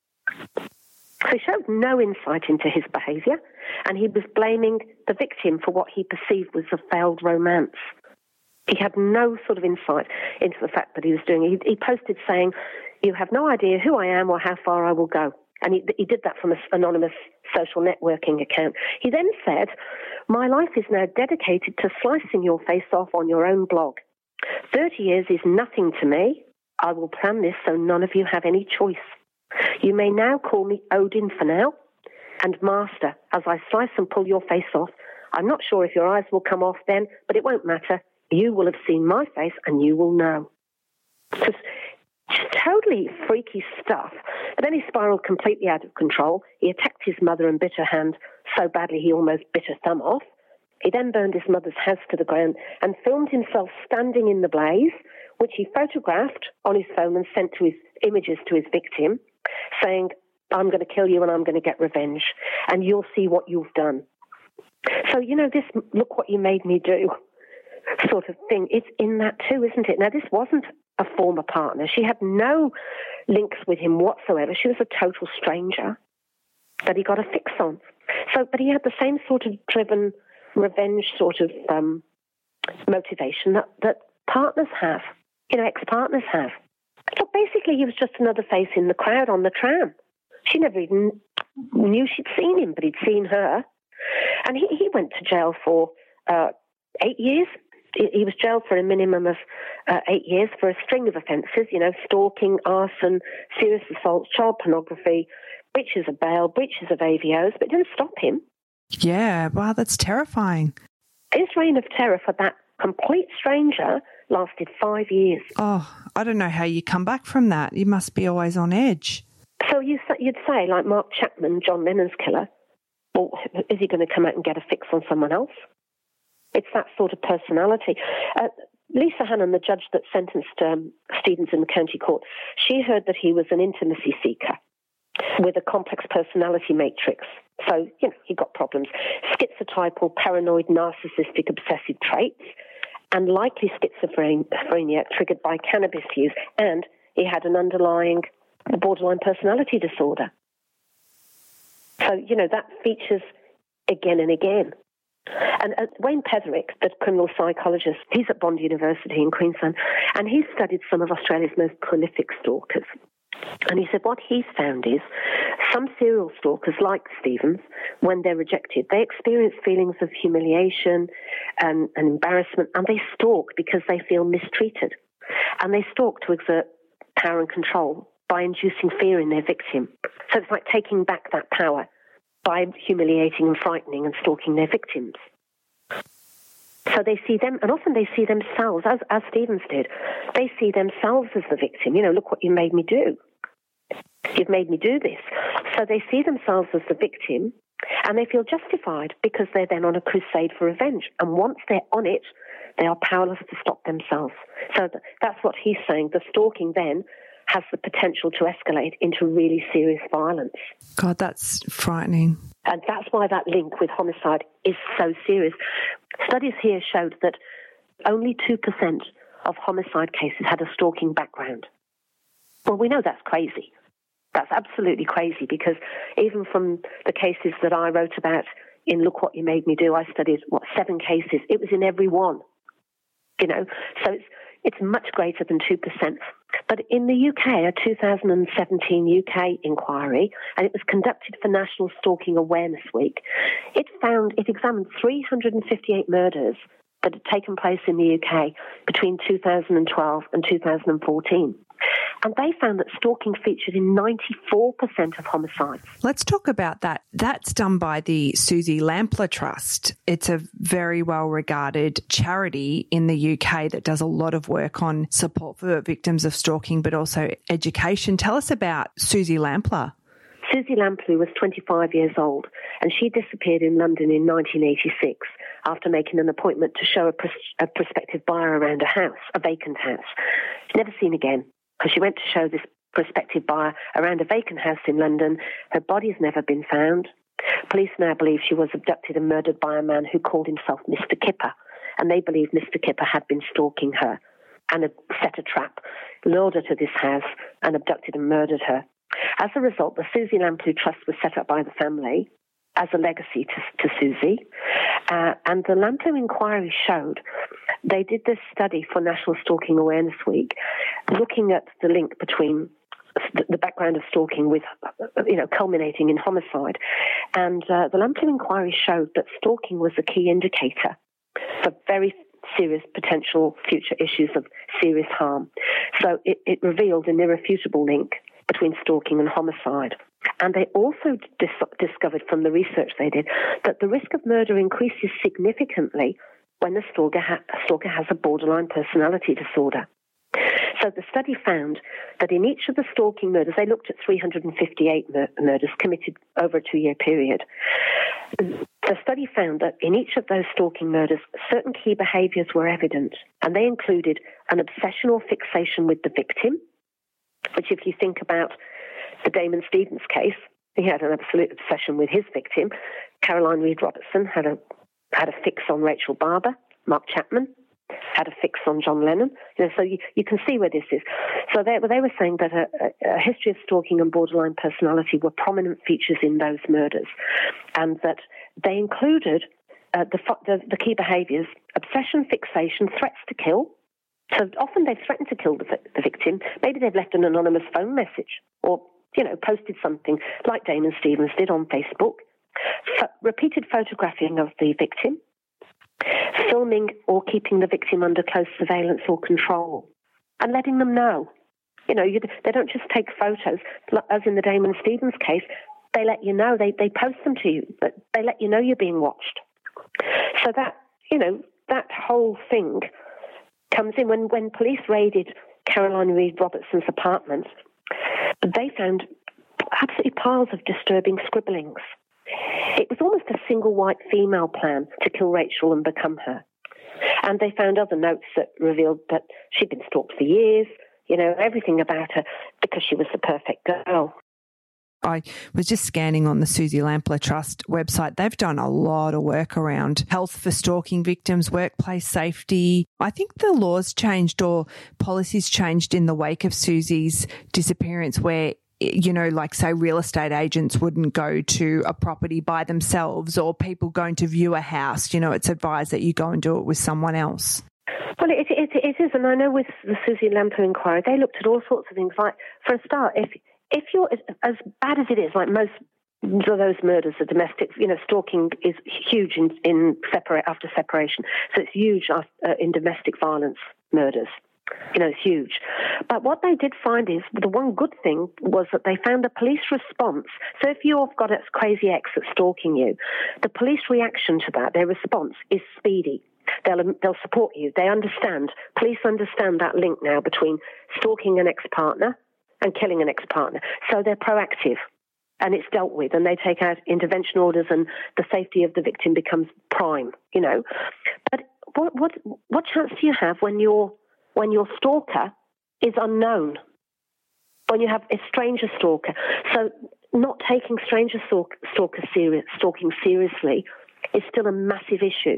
So he showed no insight into his behaviour, and he was blaming the victim for what he perceived was a failed romance. He had no sort of insight into the fact that he was doing it. He, he posted saying, "You have no idea who I am or how far I will go." And he, he did that from an anonymous social networking account. He then said, "My life is now dedicated to slicing your face off on your own blog. thirty years is nothing to me. I will plan this so none of you have any choice. You may now call me Odin for now, and Master, as I slice and pull your face off. I'm not sure if your eyes will come off then, but it won't matter. You will have seen my face and you will know." Just, just totally freaky stuff. But then he spiraled completely out of control. He attacked his mother and bit her hand so badly he almost bit her thumb off. He then burned his mother's house to the ground and filmed himself standing in the blaze, which he photographed on his phone and sent to his images to his victim, saying, "I'm going to kill you and I'm going to get revenge, and you'll see what you've done." So, you know, this "look what you made me do" sort of thing, it's in that too, isn't it? Now, this wasn't a former partner. She had no links with him whatsoever. She was a total stranger that he got a fix on. So, but he had the same sort of driven revenge sort of um, motivation that, that partners have, you know, ex-partners have. So basically he was just another face in the crowd on the tram. She never even knew she'd seen him, but he'd seen her. And he, he went to jail for uh, eight years. He was jailed for a minimum of uh, eight years for a string of offences, you know, stalking, arson, serious assaults, child pornography, breaches of bail, breaches of A V Os, but it didn't stop him. Yeah, wow, that's terrifying. His reign of terror for that complete stranger lasted five years. Oh, I don't know how you come back from that. You must be always on edge. So you, you'd say, like Mark Chapman, John Lennon's killer, well, is he going to come out and get a fix on someone else? It's that sort of personality. Uh, Lisa Hannon, the judge that sentenced um, Stevens in the county court, she heard that he was an intimacy seeker with a complex personality matrix. So, you know, he got problems. Schizotypal, paranoid, narcissistic, obsessive traits, and likely schizophrenia triggered by cannabis use. And he had an underlying borderline personality disorder. So, you know, that features again and again. And uh, Wayne Petherick, the criminal psychologist, he's at Bond University in Queensland, and he's studied some of Australia's most prolific stalkers. And he said what he's found is some serial stalkers, like Stevens, when they're rejected, they experience feelings of humiliation and, and embarrassment, and they stalk because they feel mistreated. And they stalk to exert power and control by inducing fear in their victim. So it's like taking back that power by humiliating and frightening and stalking their victims. So they see them, and often they see themselves, as, as Stevens did, they see themselves as the victim. You know, look what you made me do. You've made me do this. So they see themselves as the victim, and they feel justified because they're then on a crusade for revenge. And once they're on it, they are powerless to stop themselves. So th- that's what he's saying. The stalking then has the potential to escalate into really serious violence. God, that's frightening. And that's why that link with homicide is so serious. Studies here showed that only two percent of homicide cases had a stalking background. Well, we know that's crazy. That's absolutely crazy, because even from the cases that I wrote about in Look What You Made Me Do, I studied, what, seven cases. It was in every one, you know. So it's it's much greater than two percent. But in the U K, a two thousand seventeen U K inquiry, and it was conducted for National Stalking Awareness Week, it found, it examined three hundred fifty-eight murders that had taken place in the U K between two thousand twelve and two thousand fourteen. And they found that stalking featured in ninety-four percent of homicides. Let's talk about that. That's done by the Suzy Lampler Trust. It's a very well-regarded charity in the U K that does a lot of work on support for victims of stalking, but also education. Tell us about Suzy Lampler. Suzy Lampler was twenty-five years old, and she disappeared in London in nineteen eighty-six after making an appointment to show a, pros- a prospective buyer around a house, a vacant house. Never seen again. Because she went to show this prospective buyer around a vacant house in London. Her body has never been found. Police now believe she was abducted and murdered by a man who called himself Mister Kipper, and they believe Mister Kipper had been stalking her and had set a trap, lured her to this house and abducted and murdered her. As a result, the Suzy Lampler Trust was set up by the family as a legacy to, to Suzy, uh, and the Lampler inquiry showed they did this study for National Stalking Awareness Week, looking at the link between the background of stalking with, you know, culminating in homicide. And uh, the Lamplugh inquiry showed that stalking was a key indicator for very serious potential future issues of serious harm. So it, it revealed an irrefutable link between stalking and homicide. And they also dis- discovered from the research they did that the risk of murder increases significantly when the stalker, ha- stalker has a borderline personality disorder. So the study found that in each of the stalking murders, they looked at three hundred fifty-eight mur- murders committed over a two-year period. The study found that in each of those stalking murders, certain key behaviours were evident, and they included an obsession or fixation with the victim, which if you think about the Damon Stevens case, he had an absolute obsession with his victim. Caroline Reed Robertson had a had a fix on Rachel Barber. Mark Chapman had a fix on John Lennon. You know, so you, you can see where this is. So they, they were saying that a, a, a history of stalking and borderline personality were prominent features in those murders, and that they included uh, the, the, the key behaviours: obsession, fixation, threats to kill. So often they've threatened to kill the, the victim. Maybe they've left an anonymous phone message or, you know, posted something like Damon Stevens did on Facebook. F- repeated photographing of the victim, filming or keeping the victim under close surveillance or control, and letting them know. You know, you, they don't just take photos, as in the Damon Stevens case. They let you know. They they post them to you, but they let you know you're being watched. So that, you know, that whole thing comes in. When, when police raided Caroline Reed Robertson's apartment, they found absolutely piles of disturbing scribblings. It was almost a single white female plan to kill Rachel and become her. And they found other notes that revealed that she'd been stalked for years, you know, everything about her, because she was the perfect girl. I was just scanning on the Susie Lamplugh Trust website. They've done a lot of work around health for stalking victims, workplace safety. I think the laws changed or policies changed in the wake of Susie's disappearance, where, you know, like say real estate agents wouldn't go to a property by themselves, or people going to view a house. You know, it's advised that you go and do it with someone else. Well, it, it, it is. And I know with the Susie Lamplugh inquiry, they looked at all sorts of things. Like, for a start, if If you're, as bad as it is, like most of those murders are domestic, you know, stalking is huge in, in separate after separation. So it's huge after, uh, in domestic violence murders. You know, it's huge. But what they did find is, the one good thing was that they found a police response. So if you've got a crazy ex that's stalking you, the police reaction to that, their response is speedy. They'll, they'll support you. They understand. Police understand that link now between stalking an ex-partner and killing an ex-partner. So they're proactive, and it's dealt with, and they take out intervention orders, and the safety of the victim becomes prime, you know. But what what what chance do you have when your when your stalker is unknown, when you have a stranger stalker? So not taking stranger stalk, stalker serious, stalking seriously is still a massive issue.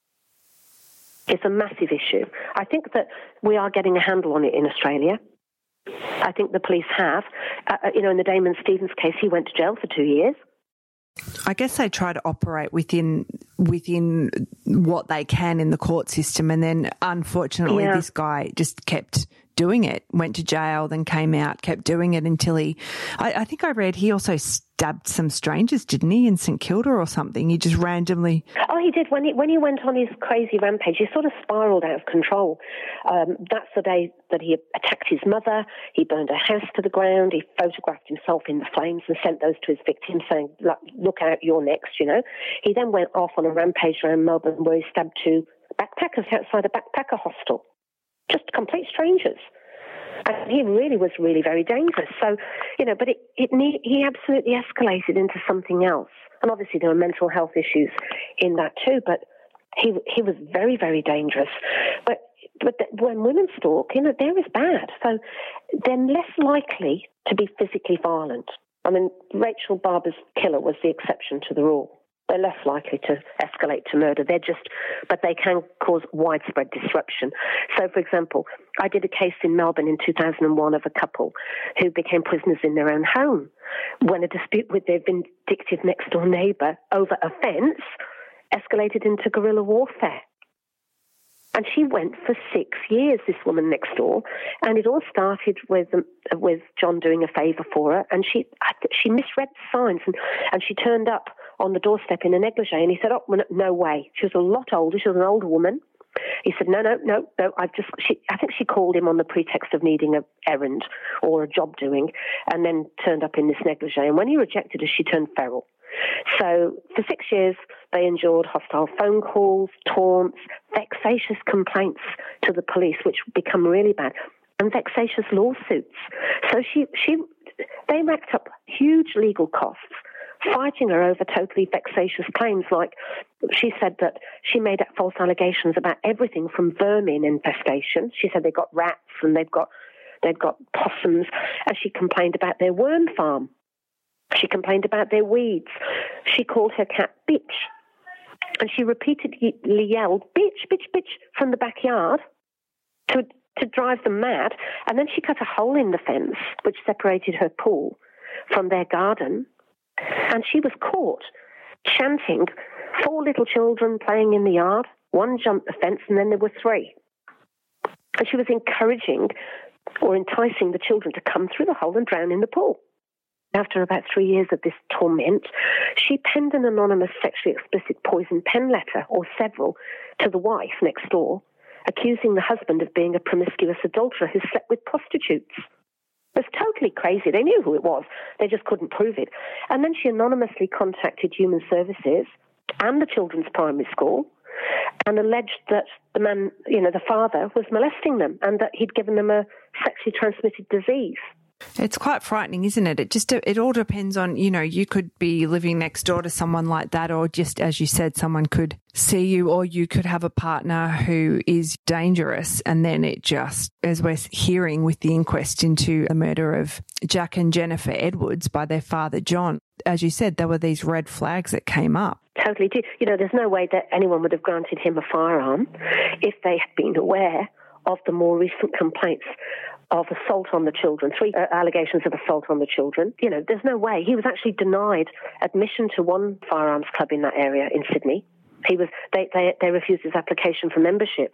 It's a massive issue. I think that we are getting a handle on it in Australia. I think the police have. Uh, you know, in the Damon Stevens case, he went to jail for two years. I guess they try to operate within within what they can in the court system, and then unfortunately yeah. this guy just kept doing it, went to jail, then came out, kept doing it until he, I, I think I read he also stabbed some strangers, didn't he, in St Kilda or something? He just randomly... Oh, he did. When he when he went on his crazy rampage, he sort of spiralled out of control. Um, that's the day that he attacked his mother. He burned her house to the ground. He photographed himself in the flames and sent those to his victims, saying, look out, you're next, you know. He then went off on a rampage around Melbourne where he stabbed two backpackers outside a backpacker hostel. Just complete strangers. And he really was really very dangerous. So, you know, but it, it need, he absolutely escalated into something else. And obviously there were mental health issues in that too, but he he was very, very dangerous. But but when women stalk, you know, they're as bad. So they're less likely to be physically violent. I mean, Rachel Barber's killer was the exception to the rule. They're less likely to escalate to murder. They're just, but they can cause widespread disruption. So, for example, I did a case in Melbourne in two thousand one of a couple who became prisoners in their own home when a dispute with their vindictive next-door neighbour over a fence escalated into guerrilla warfare. And she went for six years, this woman next door. And it all started with um, with John doing a favour for her. And she she misread the signs. And, and she turned up on the doorstep in a negligee. And he said, oh, no way. She was a lot older. She was an older woman. He said, no, no, no, no. I've just, she, I think she called him on the pretext of needing an errand or a job doing, and then turned up in this negligee. And when he rejected her, she turned feral. So for six years, they endured hostile phone calls, taunts, vexatious complaints to the police, which become really bad, and vexatious lawsuits. So she, she, they racked up huge legal costs, fighting her over totally vexatious claims. Like she said that she made up false allegations about everything from vermin infestation. She said they got rats and they've got they've got possums, and she complained about their worm farm. She complained about their weeds. She called her cat Bitch. And she repeatedly yelled, bitch, bitch, bitch, from the backyard to to drive them mad. And then she cut a hole in the fence, which separated her pool from their garden. And she was caught chanting, four little children playing in the yard. One jumped the fence, and then there were three. And she was encouraging or enticing the children to come through the hole and drown in the pool. After about three years of this torment, she penned an anonymous sexually explicit poison pen letter, or several, to the wife next door, accusing the husband of being a promiscuous adulterer who slept with prostitutes. It was totally crazy. They knew who it was. They just couldn't prove it. And then she anonymously contacted Human Services and the children's primary school and alleged that the man, you know, the father, was molesting them and that he'd given them a sexually transmitted disease. It's quite frightening, isn't it? It just, it all depends on, you know, you could be living next door to someone like that, or just, as you said, someone could see you, or you could have a partner who is dangerous. And then it just, as we're hearing with the inquest into the murder of Jack and Jennifer Edwards by their father, John, as you said, there were these red flags that came up. Totally. You know, there's no way that anyone would have granted him a firearm if they had been aware of the more recent complaints of assault on the children, three uh, allegations of assault on the children. You know, there's no way. He was actually denied admission to one firearms club in that area in Sydney. He was, they, they, they refused his application for membership.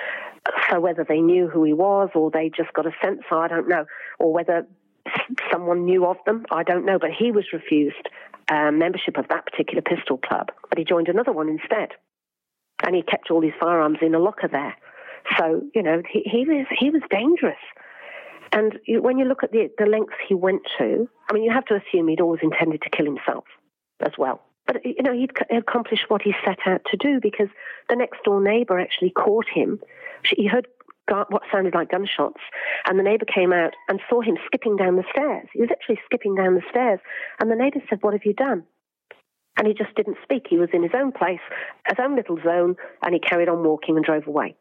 So whether they knew who he was or they just got a sense, I don't know, or whether someone knew of them, I don't know, but he was refused um, membership of that particular pistol club, but he joined another one instead. And he kept all his firearms in a locker there. So, you know, he, he was he was dangerous. And you, when you look at the, the lengths he went to, I mean, you have to assume he'd always intended to kill himself as well. But, you know, he'd accomplished what he set out to do, because the next door neighbour actually caught him. She, he heard what sounded like gunshots, and the neighbour came out and saw him skipping down the stairs. He was actually skipping down the stairs. And the neighbour said, what have you done? And he just didn't speak. He was in his own place, his own little zone, and he carried on walking and drove away.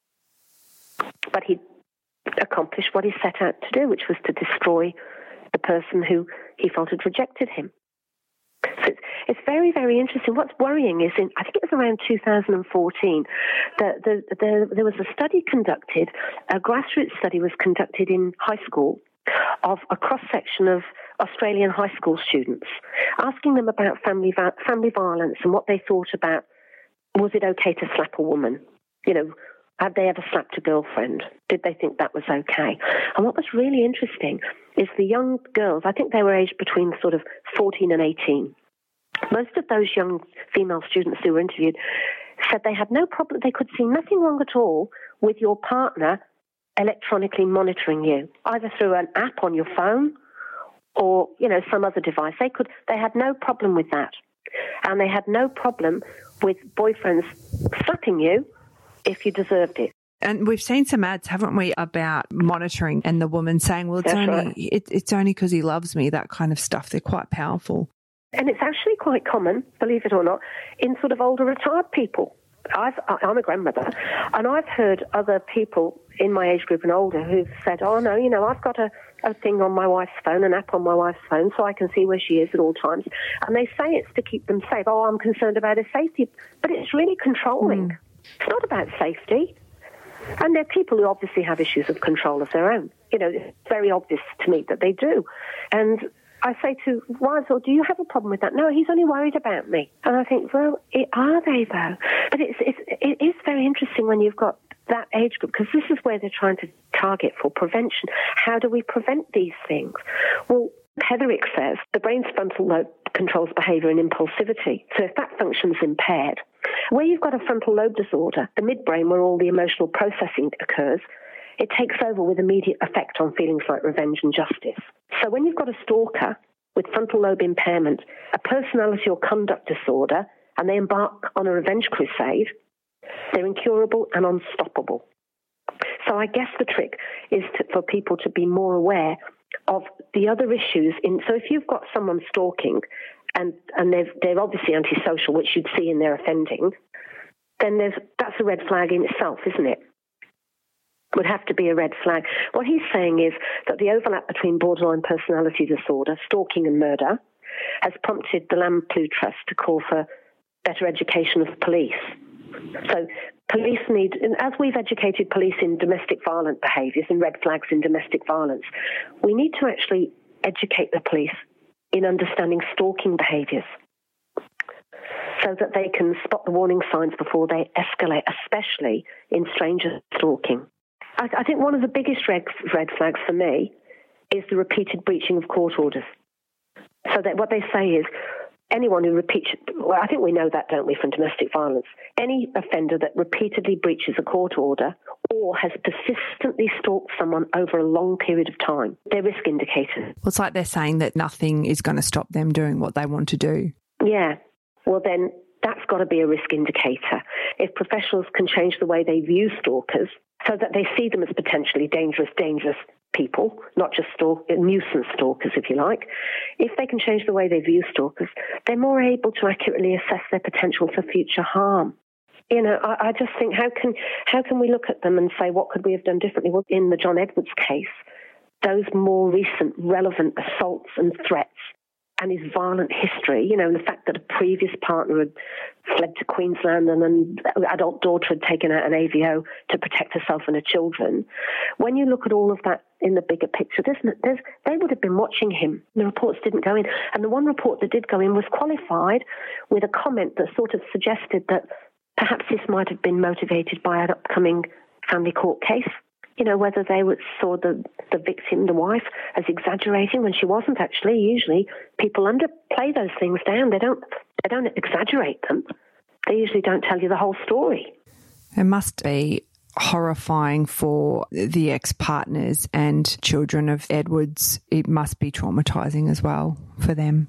But he accomplished what he set out to do, which was to destroy the person who he felt had rejected him. So it's, it's very, very interesting. What's worrying is, in I think it was around two thousand fourteen, the, the, the, there was a study conducted, a grassroots study was conducted in high school of a cross-section of Australian high school students, asking them about family family violence and what they thought about, was it okay to slap a woman? You know, had they ever slapped a girlfriend? Did they think that was okay? And what was really interesting is the young girls, I think they were aged between sort of fourteen and eighteen. Most of those young female students who were interviewed said they had no problem, they could see nothing wrong at all with your partner electronically monitoring you, either through an app on your phone or, you know, some other device. They could, they had no problem with that. And they had no problem with boyfriends slapping you if you deserved it. And we've seen some ads, haven't we, about monitoring, and the woman saying, well, it's That's only right. it, it's only because he loves me, that kind of stuff. They're quite powerful. And it's actually quite common, believe it or not, in sort of older retired people. I've, I'm a grandmother, and I've heard other people in my age group and older who've said, oh, no, you know, I've got a, a thing on my wife's phone, an app on my wife's phone, so I can see where she is at all times. And they say it's to keep them safe. Oh, I'm concerned about her safety. But it's really controlling. Mm. It's not about safety. And there are people who obviously have issues of control of their own. You know, it's very obvious to me that they do. And I say to wives, well, do you have a problem with that? No, he's only worried about me. And I think, well, it, are they, though? But it's, it's, it is very interesting when you've got that age group, because this is where they're trying to target for prevention. How do we prevent these things? Well, Heatherwick says the brain's frontal lobe controls behaviour and impulsivity. So if that function's impaired, where you've got a frontal lobe disorder, the midbrain where all the emotional processing occurs, it takes over with immediate effect on feelings like revenge and justice. So when you've got a stalker with frontal lobe impairment, a personality or conduct disorder, and they embark on a revenge crusade, they're incurable and unstoppable. So I guess the trick is to, for people to be more aware of the other issues. In, so if you've got someone stalking and, and they're, they're obviously antisocial, which you'd see in their offending, then there's, that's a red flag in itself, isn't it? Would have to be a red flag. What he's saying is that the overlap between borderline personality disorder, stalking and murder, has prompted the Lamplugh Trust to call for better education of police. So police need, as we've educated police in domestic violent behaviours and red flags in domestic violence, we need to actually educate the police in understanding stalking behaviours so that they can spot the warning signs before they escalate, especially in stranger stalking. I, I think one of the biggest red, red flags for me is the repeated breaching of court orders. So that what they say is, anyone who repeats, well, I think we know that, don't we, from domestic violence, any offender that repeatedly breaches a court order or has persistently stalked someone over a long period of time, they're risk indicators. Well, it's like they're saying that nothing is going to stop them doing what they want to do. Yeah. Well, then that's got to be a risk indicator. If professionals can change the way they view stalkers so that they see them as potentially dangerous, dangerous people, not just stalk, nuisance stalkers, if you like. If they can change the way they view stalkers, they're more able to accurately assess their potential for future harm. You know, I, I just think, how can how can we look at them and say, what could we have done differently? Well, in the John Edwards case, those more recent relevant assaults and threats and his violent history, you know, and the fact that a previous partner had fled to Queensland and an adult daughter had taken out an A V O to protect herself and her children. When you look at all of that in the bigger picture, there's, there's, they would have been watching him. The reports didn't go in. And the one report that did go in was qualified with a comment that sort of suggested that perhaps this might have been motivated by an upcoming family court case. You know, whether they would, saw the, the victim, the wife, as exaggerating when she wasn't actually. Usually people underplay those things down. They don't, they don't exaggerate them. They usually don't tell you the whole story. It must be horrifying for the ex-partners and children of Edwards. It must be traumatising as well for them.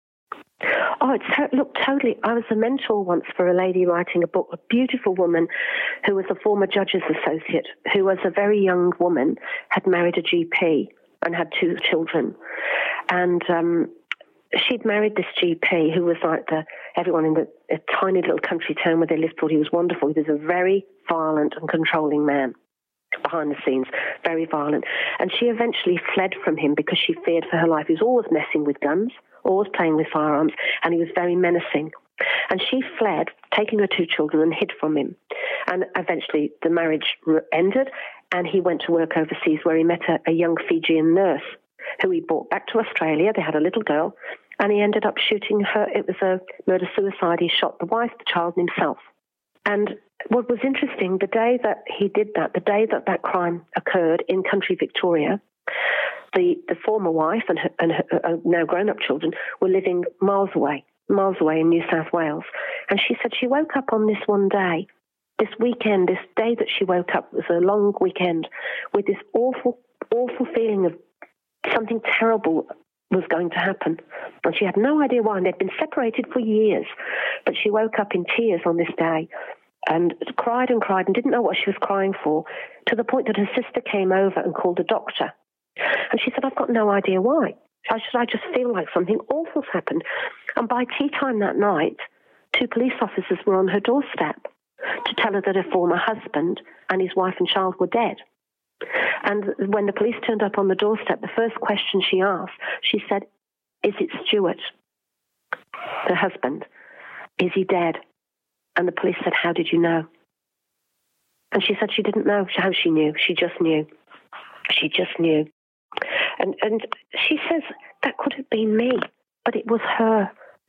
Oh, it's to- look, totally. I was a mentor once for a lady writing a book, a beautiful woman who was a former judge's associate, who was a very young woman, had married a G P and had two children. And um, she'd married this G P who was like the everyone in the a tiny little country town where they lived thought he was wonderful. He was a very violent and controlling man behind the scenes, very violent. And she eventually fled from him because she feared for her life. He was always messing with guns, always playing with firearms, and he was very menacing. And she fled, taking her two children, and hid from him. And eventually the marriage ended, and he went to work overseas where he met a, a young Fijian nurse who he brought back to Australia. They had a little girl, and he ended up shooting her. It was a murder-suicide. He shot the wife, the child, and himself. And what was interesting, the day that he did that, the day that that crime occurred in country Victoria, the, the former wife and her, and her uh, now grown-up children were living miles away, miles away in New South Wales. And she said she woke up on this one day, this weekend, this day that she woke up, it was a long weekend, with this awful, awful feeling of something terrible was going to happen. And she had no idea why, and they'd been separated for years. But she woke up in tears on this day and cried and cried and didn't know what she was crying for, to the point that her sister came over and called a doctor. And she said, I've got no idea why. I said, I just feel like something awful's happened. And by tea time that night, two police officers were on her doorstep to tell her that her former husband and his wife and child were dead. And when the police turned up on the doorstep, the first question she asked, she said, is it Stuart, her husband? Is he dead? And the police said, how did you know? And she said she didn't know how she knew. She just knew. She just knew. And, and she says, that could have been me, but it was her.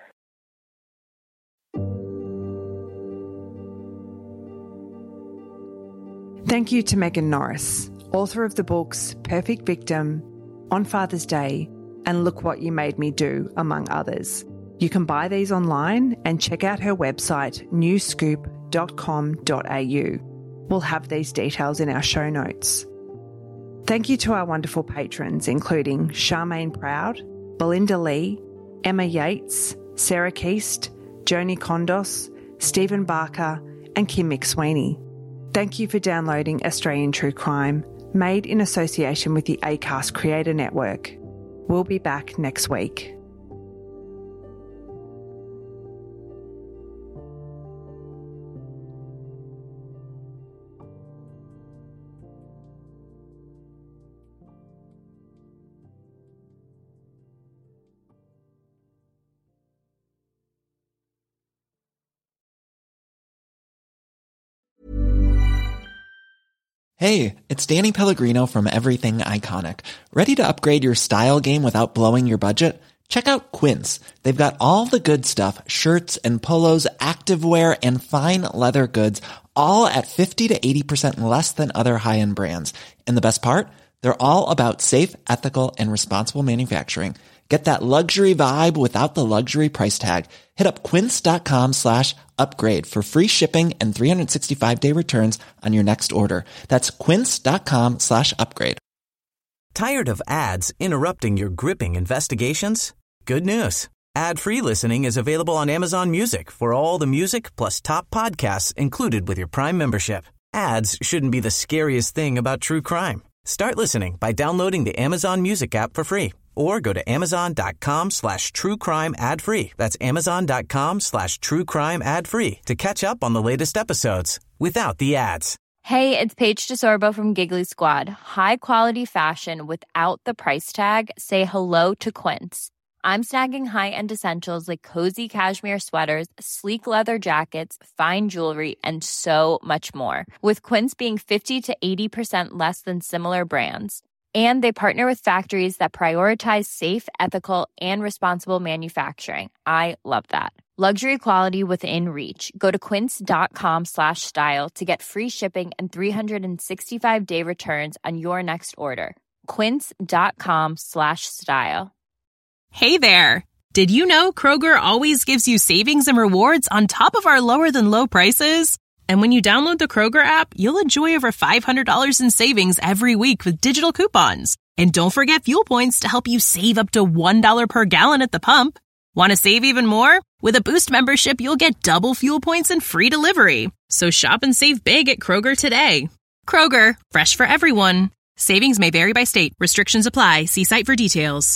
Thank you to Megan Norris, author of the books Perfect Victim, On Father's Day, and Look What You Made Me Do, among others. You can buy these online and check out her website, new scoop dot com dot a u. We'll have these details in our show notes. Thank you to our wonderful patrons, including Charmaine Proud, Belinda Lee, Emma Yates, Sarah Keast, Joni Kondos, Stephen Barker, and Kim McSweeney. Thank you for downloading Australian True Crime, made in association with the Acast Creator Network. We'll be back next week. Hey, it's Danny Pellegrino from Everything Iconic. Ready to upgrade your style game without blowing your budget? Check out Quince. They've got all the good stuff, shirts and polos, activewear, and fine leather goods, all at fifty to eighty percent less than other high-end brands. And the best part? They're all about safe, ethical, and responsible manufacturing. Get that luxury vibe without the luxury price tag. Hit up quince.com slash upgrade for free shipping and three sixty-five day returns on your next order. That's quince.com slash upgrade. Tired of ads interrupting your gripping investigations? Good news. Ad-free listening is available on Amazon Music for all the music plus top podcasts included with your Prime membership. Ads shouldn't be the scariest thing about true crime. Start listening by downloading the Amazon Music app for free or go to amazon.com slash true crime ad free. That's amazon.com slash true crime ad free to catch up on the latest episodes without the ads. Hey, it's Paige DeSorbo from Giggly Squad. High quality fashion without the price tag. Say hello to Quince. I'm snagging high-end essentials like cozy cashmere sweaters, sleek leather jackets, fine jewelry, and so much more. With Quince being fifty to eighty percent less than similar brands. And they partner with factories that prioritize safe, ethical, and responsible manufacturing. I love that. Luxury quality within reach. Go to quince.com slash style to get free shipping and three sixty-five day returns on your next order. Quince.com slash style. Hey there. Did you know Kroger always gives you savings and rewards on top of our lower than low prices? And when you download the Kroger app, you'll enjoy over five hundred dollars in savings every week with digital coupons. And don't forget fuel points to help you save up to one dollar per gallon at the pump. Want to save even more? With a Boost membership, you'll get double fuel points and free delivery. So shop and save big at Kroger today. Kroger, fresh for everyone. Savings may vary by state. Restrictions apply. See site for details.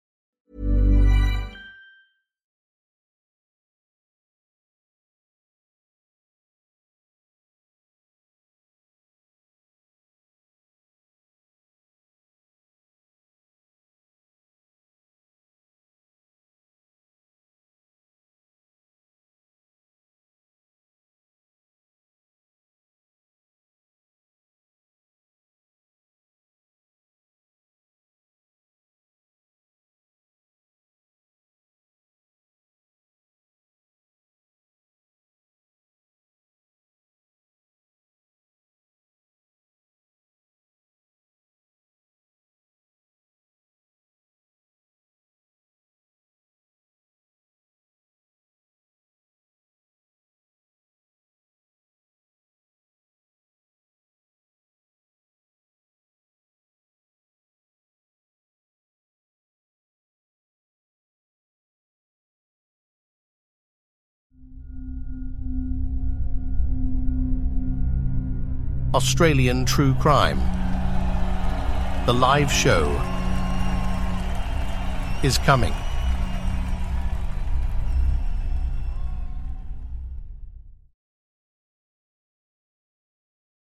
Australian True Crime. The live show is coming.